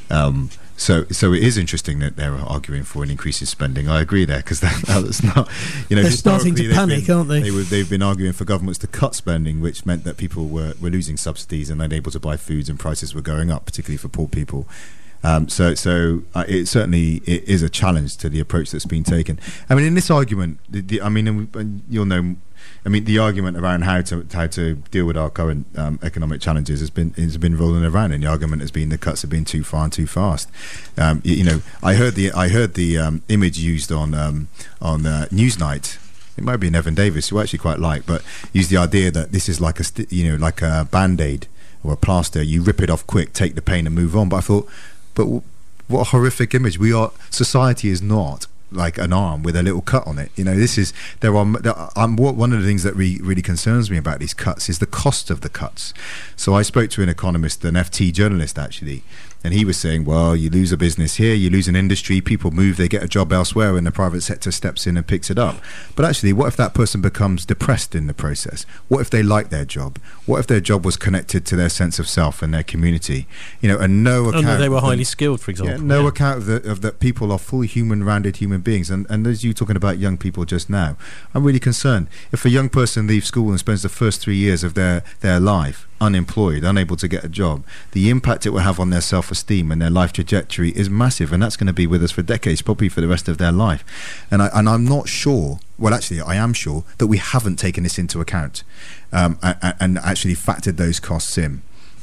Speaker 6: Um, so, so it is interesting that they're arguing for an increase in spending. I agree there, because that, that's not, you know,
Speaker 7: they're starting to panic,
Speaker 6: been,
Speaker 7: aren't they?
Speaker 6: they were, they've been arguing for governments to cut spending, which meant that people were, were losing subsidies and unable to buy foods, and prices were going up, particularly for poor people. Um, so, so uh, it certainly it is a challenge to the approach that's been taken. I mean, in this argument, the, the, I mean, and, and you'll know. I mean, the argument around how to how to deal with our current um, economic challenges has been has been rolling around, and the argument has been the cuts have been too far and too fast. Um, you, you know, I heard the I heard the um, image used on um, on uh, Newsnight. It might be an Evan Davis, who I actually quite like, but used the idea that this is like a st- you know like a Band-Aid or a plaster. You rip it off quick, take the pain, and move on. But I thought, but w- what a horrific image. We are society is not like an arm with a little cut on it. You know, this is there are. There are um, one of the things that re, really concerns me about these cuts is the cost of the cuts. So I spoke to an economist, an F T journalist actually, and he was saying, well, you lose a business here, you lose an industry, people move, they get a job elsewhere, and the private sector steps in and picks it up. But actually, what if that person becomes depressed in the process? What if they like their job? What if their job was connected to their sense of self and their community? You know, and no account.
Speaker 5: And they were
Speaker 6: of
Speaker 5: highly
Speaker 6: them,
Speaker 5: skilled, for example.
Speaker 6: Yeah, no
Speaker 5: yeah.
Speaker 6: account of, the, of that people are fully human, rounded human beings. And, and as you talking about young people just now, I'm really concerned. If a young person leaves school and spends the first three years of their, their life unemployed, unable to get a job, the impact it will have on their self-esteem and their life trajectory is massive, and that's going to be with us for decades, probably for the rest of their life. And, I, and I'm not sure, well actually I am sure, that we haven't taken this into account um, and, and actually factored those costs in.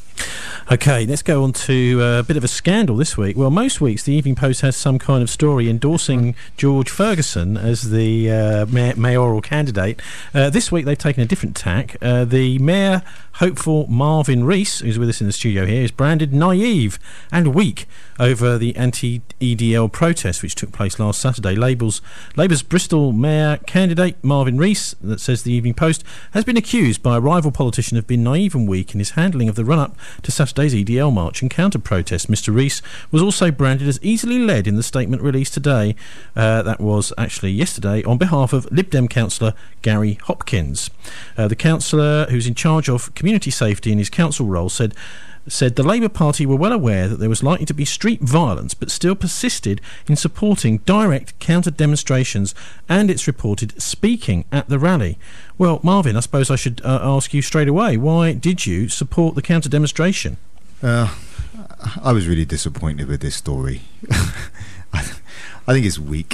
Speaker 5: OK, let's go on to a bit of a scandal this week. Well, most weeks the Evening Post has some kind of story endorsing George Ferguson as the uh, mayor- mayoral candidate. Uh, this week they've taken a different tack. Uh, the mayor hopeful Marvin Rees, who's with us in the studio here, is branded naive and weak over the anti-E D L protest which took place last Saturday. Labour's, Labour's Bristol mayor candidate Marvin Rees, that says the Evening Post, has been accused by a rival politician of being naive and weak in his handling of the run-up to Saturday's E D L march and counter-protest. Mister Rees was also branded as easily led in the statement released today, uh, that was actually yesterday, on behalf of Lib Dem councillor Gary Hopkins. Uh, the councillor, who's in charge of community safety in his council role, said said the Labour Party were well aware that there was likely to be street violence, but still persisted in supporting direct counter-demonstrations, and it's reported speaking at the rally. Well, Marvin, I suppose I should uh, ask you straight away, why did you support the counter-demonstration?
Speaker 6: Uh, I was really disappointed with this story. I, I think it's weak.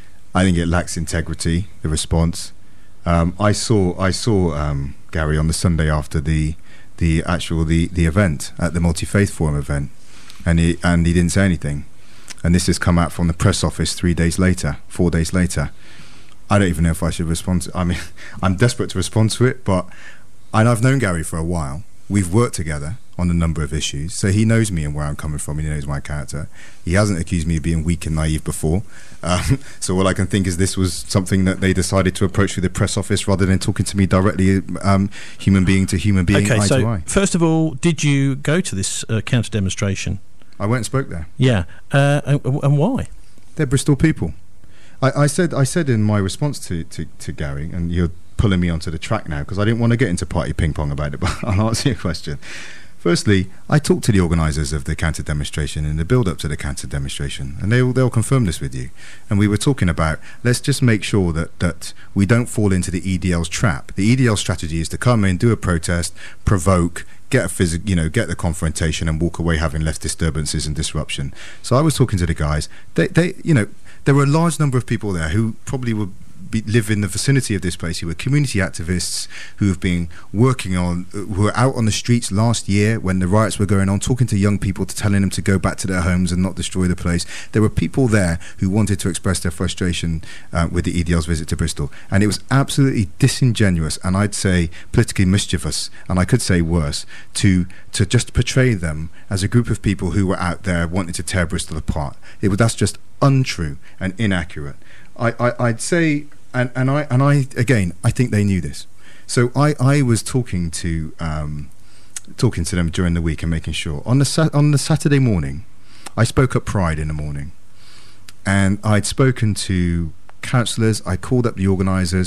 Speaker 6: I think it lacks integrity, the response. Um, I saw I saw um, Gary on the Sunday after the the actual the, the event at the Multi-Faith Forum event, and he and he didn't say anything. And this has come out from the press office three days later, four days later. I don't even know if I should respond to. I mean, I'm desperate to respond to it, but and I've known Gary for a while. We've worked together on a number of issues, so he knows me and where I'm coming from. He knows my character. He hasn't accused me of being weak and naive before. Um, so all I can think is this was something that they decided to approach through the press office rather than talking to me directly, um, human being to human being,
Speaker 5: okay,
Speaker 6: eye
Speaker 5: so
Speaker 6: to eye.
Speaker 5: First of all, did you go to this uh, counter demonstration?
Speaker 6: I went and spoke there.
Speaker 5: Yeah, uh, and, and why?
Speaker 6: They're Bristol people. I, I said I said in my response to, to, to Gary, and you're pulling me onto the track now because I didn't want to get into party ping pong about it, but I'll answer your question. Firstly, I talked to the organisers of the counter demonstration in the build-up to the counter demonstration, and they'll they'll confirm this with you. And we were talking about, let's just make sure that that we don't fall into the E D L's trap. The E D L strategy is to come in, do a protest, provoke, get a phys- you know, get the confrontation, and walk away having less disturbances and disruption. So I was talking to the guys. They they you know there were a large number of people there who probably were. Be, live in the vicinity of this place, who were community activists who have been working on, uh, who were out on the streets last year when the riots were going on, talking to young people, to telling them to go back to their homes and not destroy the place. There were people there who wanted to express their frustration uh, with the E D L's visit to Bristol, and it was absolutely disingenuous, and I'd say politically mischievous, and I could say worse, to to just portray them as a group of people who were out there wanting to tear Bristol apart. It was, that's just untrue and inaccurate. I, I, I'd say, and, and I and I again, I think they knew this. So I, I was talking to um, talking to them during the week and making sure. On the sa- on the Saturday morning, I spoke at Pride in the morning, and I'd spoken to councillors. I called up the organisers.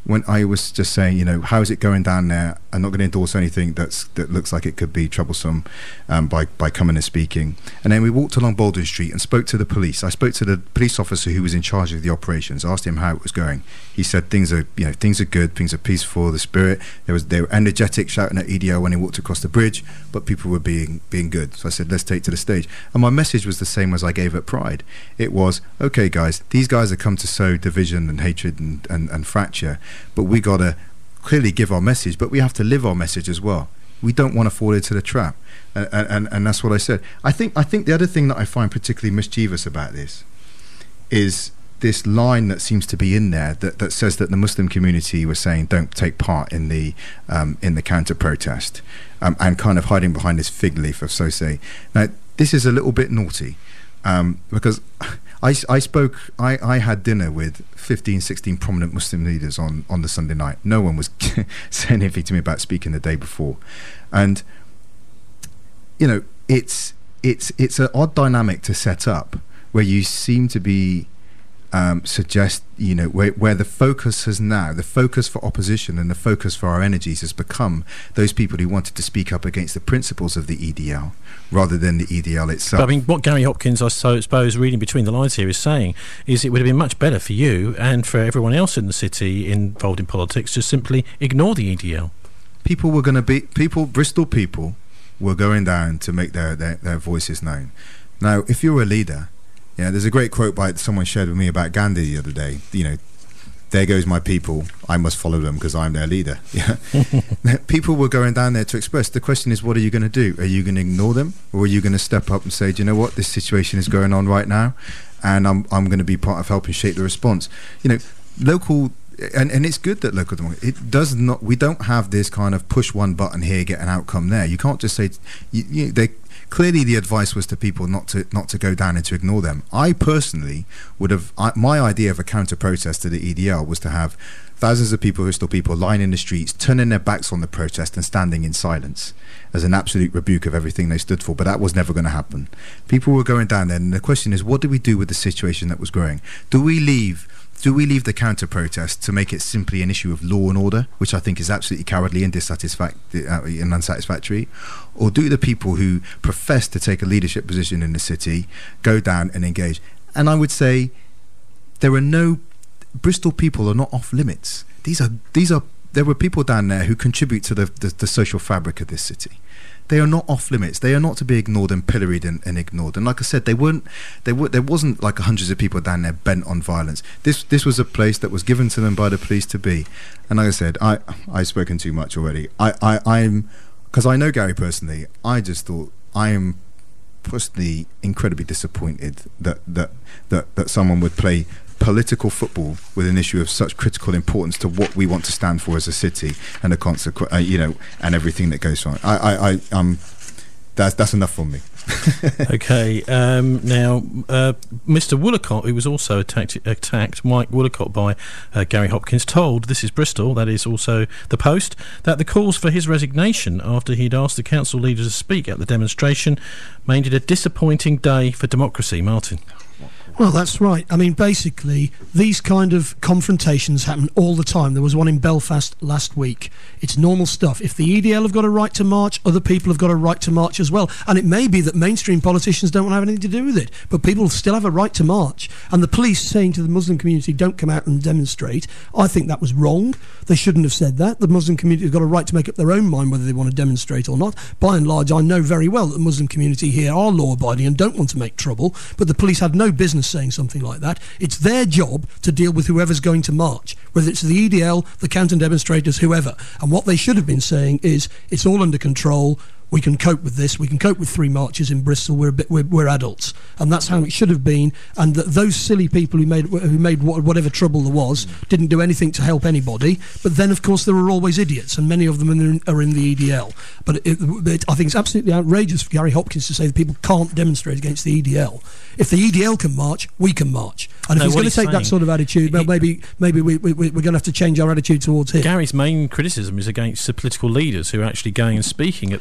Speaker 6: when I was just saying, you know, how is it going down there? I'm not going to endorse anything that's that looks like it could be troublesome um, by by coming and speaking. And then we walked along Baldwin Street and spoke to the police. I spoke to the police officer who was in charge of the operations. Asked him how it was going. He said things are, you know, things are good. Things are peaceful. The spirit. There was they were energetic, shouting at E D L when he walked across the bridge, but people were being being good. So I said, let's take to the stage. And my message was the same as I gave at Pride. It was, okay, guys, these guys have come to sow division and hatred and and, and fracture. But we got to clearly give our message, but we have to live our message as well. We don't want to fall into the trap, and, and and that's what I said. I think I think the other thing that I find particularly mischievous about this is this line that seems to be in there that, that says that the Muslim community was saying don't take part in the um, in the counter protest, um, and kind of hiding behind this fig leaf of so say. Now this is a little bit naughty, um, because I, I spoke, I, I had dinner with fifteen, sixteen prominent Muslim leaders on, on the Sunday night. No one was saying anything to me about speaking the day before. And, you know, it's it's it's an odd dynamic to set up where you seem to be um, suggest, you know, where, where the focus has now, the focus for opposition and the focus for our energies has become those people who wanted to speak up against the principles of the E D L rather than the E D L itself.
Speaker 5: But I mean, what Gary Hopkins, I so, suppose, reading between the lines here, is saying is it would have been much better for you and for everyone else in the city involved in politics to simply ignore the E D L.
Speaker 6: People were going to be, people, Bristol people were going down to make their, their, their voices known. Now, if you're a leader, yeah, there's a great quote by someone shared with me about Gandhi the other day. You know, there goes my people. I must follow them because I'm their leader. Yeah, people were going down there to express. The question is, what are you going to do? Are you going to ignore them, or are you going to step up and say, do you know what, this situation is going on right now, and I'm I'm going to be part of helping shape the response? You know, local. And, and it's good that local democracy, it does not, we don't have this kind of push one button here, get an outcome there. You can't just say, you, you, they clearly the advice was to people not to not to go down and to ignore them. I personally would have, I, my idea of a counter protest to the E D L was to have thousands of people, Bristol people, lying in the streets, turning their backs on the protest and standing in silence as an absolute rebuke of everything they stood for. But that was never going to happen. People were going down there, and the question is, what do we do with the situation that was growing? Do we leave Do we leave the counter-protest to make it simply an issue of law and order, which I think is absolutely cowardly and dissatisfac- uh, and unsatisfactory? Or do the people who profess to take a leadership position in the city go down and engage? And I would say there are no... Bristol people are not off limits. These are... these are. There were people down there who contribute to the, the, the social fabric of this city. They are not off limits. They are not to be ignored and pilloried and, and ignored. And like I said, they weren't. They were. There wasn't like hundreds of people down there bent on violence. This this was a place that was given to them by the police to be. And like I said, I I've spoken too much already. I I I'm because I know Gary personally. I just thought I am personally incredibly disappointed that that that that someone would play political football with an issue of such critical importance to what we want to stand for as a city and the consequence, uh, you know, and everything that goes on. I, I, I, um, that's that's enough for me.
Speaker 5: Okay. Um, now, uh, Mister Woolacott, who was also attacked, attacked Mike Woolacott by uh, Gary Hopkins, told This Is Bristol, that is also the Post, that the calls for his resignation after he'd asked the council leader to speak at the demonstration made it a disappointing day for democracy. Martin.
Speaker 7: Well, that's right. I mean, basically, these kind of confrontations happen all the time. There was one in Belfast last week. It's normal stuff. If the E D L have got a right to march, other people have got a right to march as well. And it may be that mainstream politicians don't want to have anything to do with it, but people still have a right to march. And the police saying to the Muslim community, don't come out and demonstrate, I think that was wrong. They shouldn't have said that. The Muslim community have got a right to make up their own mind whether they want to demonstrate or not. By and large, I know very well that the Muslim community here are law-abiding and don't want to make trouble, but the police had no business saying something like that. It's their job to deal with whoever's going to march, whether it's the E D L, the counter demonstrators, whoever. And what they should have been saying is, it's all under control. We can cope with this. We can cope with three marches in Bristol. We're a bit, we're, we're adults, and that's how it should have been. And that those silly people who made who made whatever trouble there was didn't do anything to help anybody. But then, of course, there were always idiots, and many of them are in, are in the E D L. But it, it, I think it's absolutely outrageous for Gary Hopkins to say that people can't demonstrate against the E D L. If the E D L can march, we can march. And
Speaker 5: no,
Speaker 7: if he's going to take
Speaker 5: saying,
Speaker 7: that sort of attitude, well, maybe maybe we, we, we're going to have to change our attitude towards him.
Speaker 5: Gary's main criticism is against the political leaders who are actually going and speaking at the counter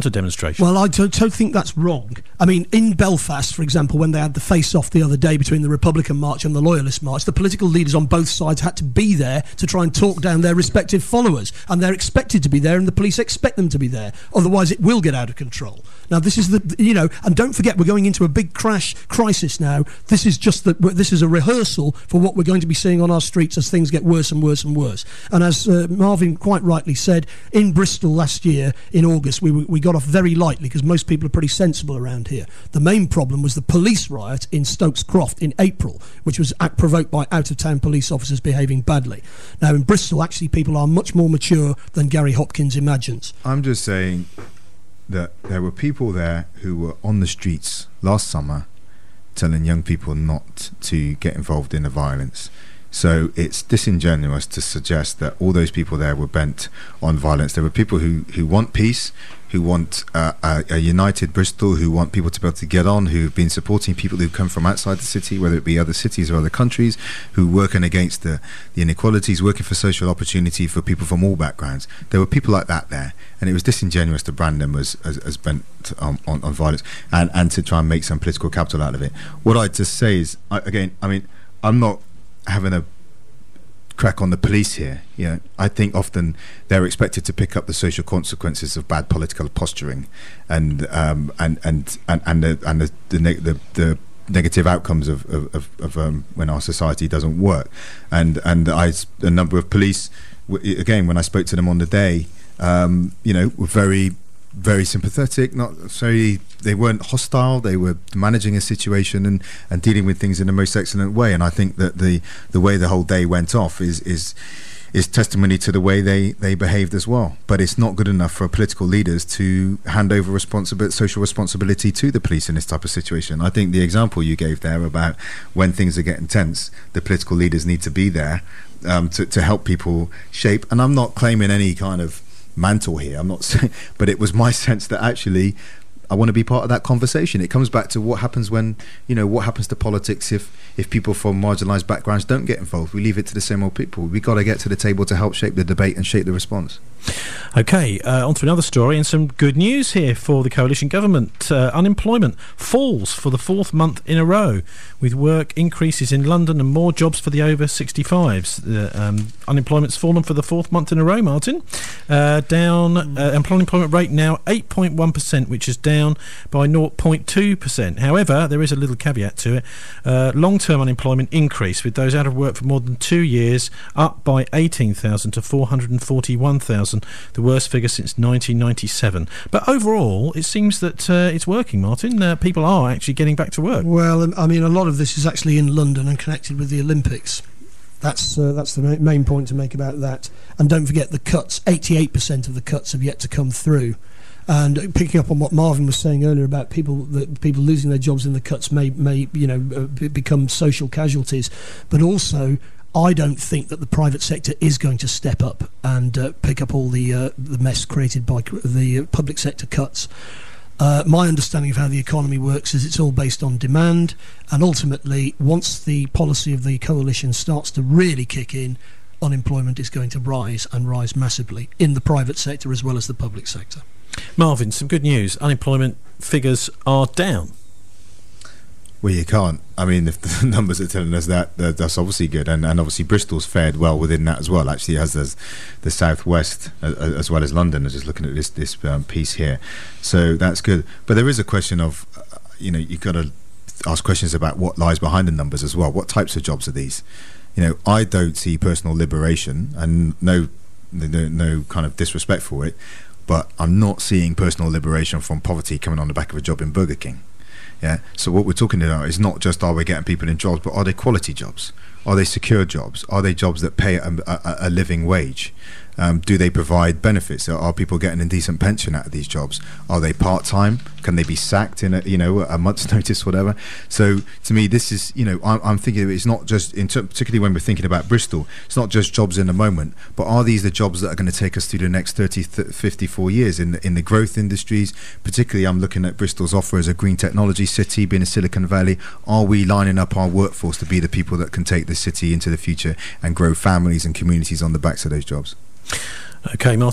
Speaker 5: counter-demonstration.
Speaker 7: Well, I don't, don't think that's wrong. I mean, in Belfast, for example, when they had the face-off the other day between the Republican March and the Loyalist March, the political leaders on both sides had to be there to try and talk down their respective followers, and they're expected to be there, and the police expect them to be there. Otherwise, it will get out of control. Now, this is the, you know, and don't forget, we're going into a big crash crisis now. This is just the, this is a rehearsal for what we're going to be seeing on our streets as things get worse and worse and worse. And as uh, Marvin quite rightly said, in Bristol last year, in August, we we got off very lightly because most people are pretty sensible around here. The main problem was the police riot in Stokes Croft in April, which was act provoked by out-of-town police officers behaving badly. Now, in Bristol, actually, people are much more mature than Gary Hopkins imagines.
Speaker 6: I'm just saying that there were people there who were on the streets last summer telling young people not to get involved in the violence. So it's disingenuous to suggest that all those people there were bent on violence. There were people who, who want peace, who want uh, a, a united Bristol, who want people to be able to get on, who've been supporting people who come from outside the city, whether it be other cities or other countries, who working against the, the inequalities, working for social opportunity for people from all backgrounds. There were people like that there, and it was disingenuous to brand them as, as, as bent on, on, on violence and, and to try and make some political capital out of it. What I'd just say is, I, again, I mean, I'm not having a crack on the police here. You know, I think often they're expected to pick up the social consequences of bad political posturing, and um, and and and and the and the the, neg- the, the negative outcomes of of, of, of um, when our society doesn't work. And and I a number of police, w- again, when I spoke to them on the day, um, you know, were very very sympathetic, not very, they weren't hostile, they were managing a situation and, and dealing with things in the most excellent way. And I think that the, the way the whole day went off is is is testimony to the way they, they behaved as well. But it's not good enough for political leaders to hand over responsibility, social responsibility to the police in this type of situation. I think the example you gave there about when things are getting tense, the political leaders need to be there um, to, to help people shape. And I'm not claiming any kind of mantle here, I'm not saying, but it was my sense that actually I want to be part of that conversation. It comes back to what happens when, you know, what happens to politics if if people from marginalised backgrounds don't get involved. We leave it to the same old people. We've got to get to the table to help shape the debate and shape the response.
Speaker 5: OK, uh, on to another story and some good news here for the coalition government. Uh, unemployment falls for the fourth month in a row, with work increases in London and more jobs for the over sixty-fives. Uh, um, unemployment's fallen for the fourth month in a row, Martin. Uh, down, uh, unemployment rate now eight point one percent, which is down by zero point two percent. However, there is a little caveat to it. Uh, long-term unemployment increased, with those out of work for more than two years up by eighteen thousand to four hundred forty-one thousand, the worst figure since nineteen ninety-seven. But overall, it seems that uh, it's working, Martin. Uh, people are actually getting back to work.
Speaker 7: Well, I mean, a lot of this is actually in London and connected with the Olympics. That's uh, that's the main point to make about that. And don't forget the cuts. eighty-eight percent of the cuts have yet to come through. And picking up on what Marvin was saying earlier about people that people losing their jobs in the cuts may may you know uh, become social casualties, but also I don't think that the private sector is going to step up and uh, pick up all the uh, the mess created by cr- the uh, public sector cuts. Uh, my understanding of how the economy works is it's all based on demand, and ultimately, once the policy of the coalition starts to really kick in, unemployment is going to rise and rise massively in the private sector as well as the public sector.
Speaker 5: Marvin, some good news. Unemployment figures are down.
Speaker 6: Well, you can't. I mean, if the numbers are telling us that, that that's obviously good. And, and obviously Bristol's fared well within that as well. Actually, as does the southwest as, as well as London. I'm just looking at this this um, piece here. So that's good. But there is a question of, uh, you know, you've got to ask questions about what lies behind the numbers as well. What types of jobs are these? You know, I don't see personal liberation, and no, no, no kind of disrespect for it, but I'm not seeing personal liberation from poverty coming on the back of a job in Burger King. Yeah. So what we're talking about is not just are we getting people in jobs, but are they quality jobs? Are they secure jobs? Are they jobs that pay a, a, a living wage? Um, do they provide benefits? Are, are people getting a decent pension out of these jobs? Are they part-time? Can they be sacked in a, you know, a month's notice, whatever? So to me, this is, you know, I'm, I'm thinking it's not just, in ter- particularly when we're thinking about Bristol, it's not just jobs in the moment, but are these the jobs that are going to take us through the next thirty, fifty-four years in the, in the growth industries? Particularly, I'm looking at Bristol's offer as a green technology city, being a Silicon Valley. Are we lining up our workforce to be the people that can take the city into the future and grow families and communities on the backs of those jobs?
Speaker 5: Okay, Martin.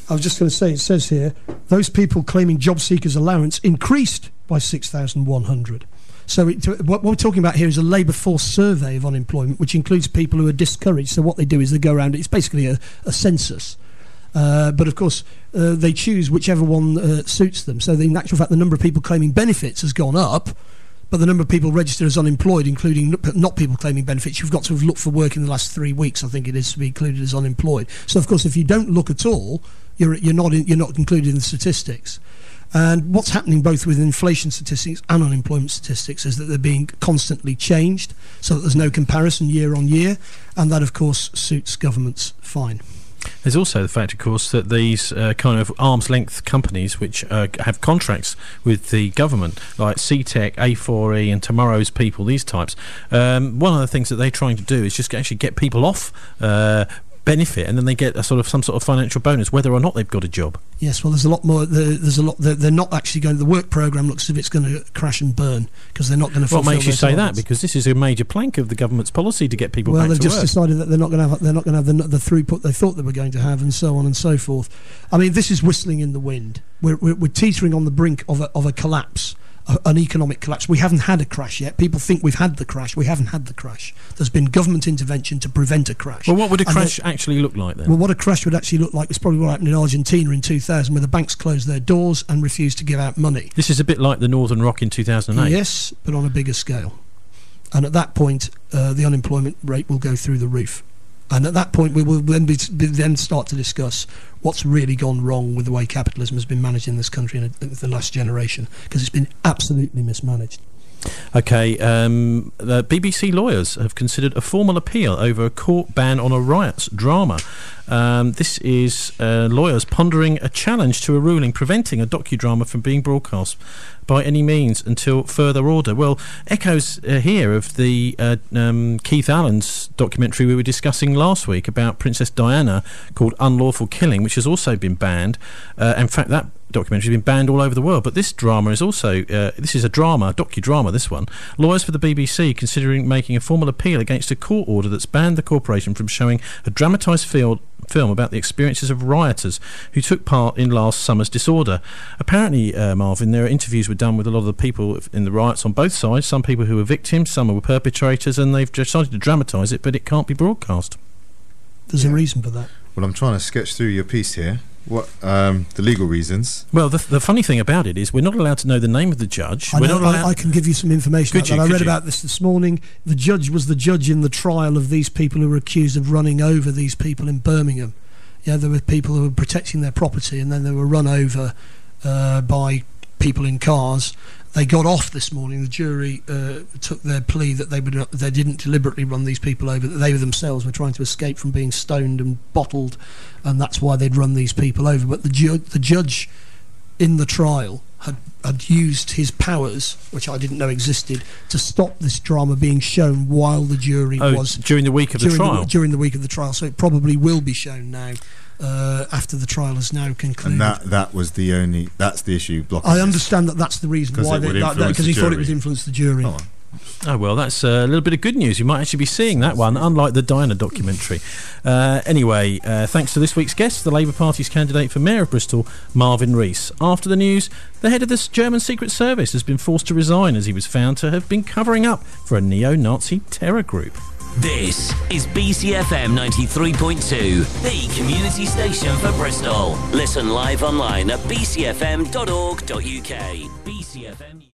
Speaker 7: I was just going to say, it says here, those people claiming job seekers allowance increased by six thousand one hundred. So it, what we're talking about here is a labour force survey of unemployment, which includes people who are discouraged. So what they do is they go around, it's basically a, a census. Uh, but of course, uh, they choose whichever one uh, suits them. So in actual fact, the number of people claiming benefits has gone up, but the number of people registered as unemployed, including not people claiming benefits, you've got to have looked for work in the last three weeks, I think it is, to be included as unemployed. So of course, if you don't look at all, you're you're not in, you're not included in the statistics. And what's happening both with inflation statistics and unemployment statistics is that they're being constantly changed, so that there's no comparison year on year, and that of course suits governments fine.
Speaker 5: There's also the fact, of course, that these uh, kind of arm's length companies which uh, have contracts with the government, like C TEC, A four E and Tomorrow's People, these types, um, one of the things that they're trying to do is just actually get people off uh, benefit, and then they get a sort of some sort of financial bonus whether or not they've got a job. Yes, well, there's a lot more. There's a lot. They're, they're not actually going. The work program looks as if it's going to crash and burn because they're not going to. What makes you say that? Because this is a major plank of the government's policy to get people
Speaker 7: well,
Speaker 5: back to work. Well, they've
Speaker 7: just decided that they're not going to have. They're not going to have the, the throughput they thought they were going to have, and so on and so forth. I mean, this is whistling in the wind. We're we're, we're teetering on the brink of a of a collapse. An economic collapse. We haven't had a crash yet. People think we've had the crash. We haven't had the crash. There's been government intervention to prevent a crash.
Speaker 5: Well, what would a crash then, actually look like then?
Speaker 7: Well, what a crash would actually look like is probably what happened in Argentina in two thousand, where the banks closed their doors and refused to give out money.
Speaker 5: This is a bit like the Northern Rock in two thousand eight.
Speaker 7: Yes, but on a bigger scale. And at that point, uh, the unemployment rate will go through the roof. And at that point, we will then, be, then start to discuss what's really gone wrong with the way capitalism has been managed in this country in, a, in the last generation, because it's been absolutely mismanaged.
Speaker 5: OK, um, the B B C lawyers have considered a formal appeal over a court ban on a riots drama. Um, this is uh, lawyers pondering a challenge to a ruling preventing a docudrama from being broadcast by any means until further order. Well, echoes uh, here of the uh, um, Keith Allen's documentary we were discussing last week about Princess Diana called Unlawful Killing, which has also been banned. Uh, in fact, that documentary has been banned all over the world. But this drama is also, uh, this is a drama, a docudrama, this one. Lawyers for the B B C considering making a formal appeal against a court order that's banned the corporation from showing a dramatised field film about the experiences of rioters who took part in last summer's disorder. Apparently, uh, Marvin, there are interviews were done with a lot of the people in the riots on both sides, some people who were victims, some were perpetrators, and they've decided to dramatise it, but it can't be broadcast.
Speaker 7: There's yeah. a reason for that.
Speaker 6: Well, I'm trying to sketch through your piece here. What um, the legal reasons?
Speaker 5: Well, the, the funny thing about it is we're not allowed to know the name of the judge.
Speaker 7: I,
Speaker 5: we're
Speaker 7: know,
Speaker 5: not
Speaker 7: I, I can give you some information.
Speaker 5: Could you,
Speaker 7: that. I
Speaker 5: could
Speaker 7: read
Speaker 5: you?
Speaker 7: about this this morning. The judge was the judge in the trial of these people who were accused of running over these people in Birmingham. Yeah, there were people who were protecting their property, and then they were run over uh, by people in cars. They got off this morning. The jury uh, took their plea that they would they didn't deliberately run these people over, that they themselves were trying to escape from being stoned and bottled, and that's why they'd run these people over. But the, ju- the judge in the trial had, had used his powers, which I didn't know existed, to stop this drama being shown while the jury
Speaker 5: oh,
Speaker 7: was...
Speaker 5: during the week of the trial?
Speaker 7: The, during the week of the trial, so it probably will be shown now. Uh, after the trial has now concluded,
Speaker 6: and that that was the only that's the issue blocking.
Speaker 7: I understand that that's the reason why they, that, because he thought it would influence the jury.
Speaker 6: Oh.
Speaker 5: Oh, well, that's a little bit of good news. You might actually be seeing that one, unlike the Diana documentary. Uh, anyway, uh, thanks to this week's guest, the Labour Party's candidate for Mayor of Bristol, Marvin Rees. After the news, the head of the German Secret Service has been forced to resign as he was found to have been covering up for a neo-Nazi terror group.
Speaker 4: This is B C F M ninety-three point two, the community station for Bristol. Listen live online at b c f m dot org dot u k. B C F M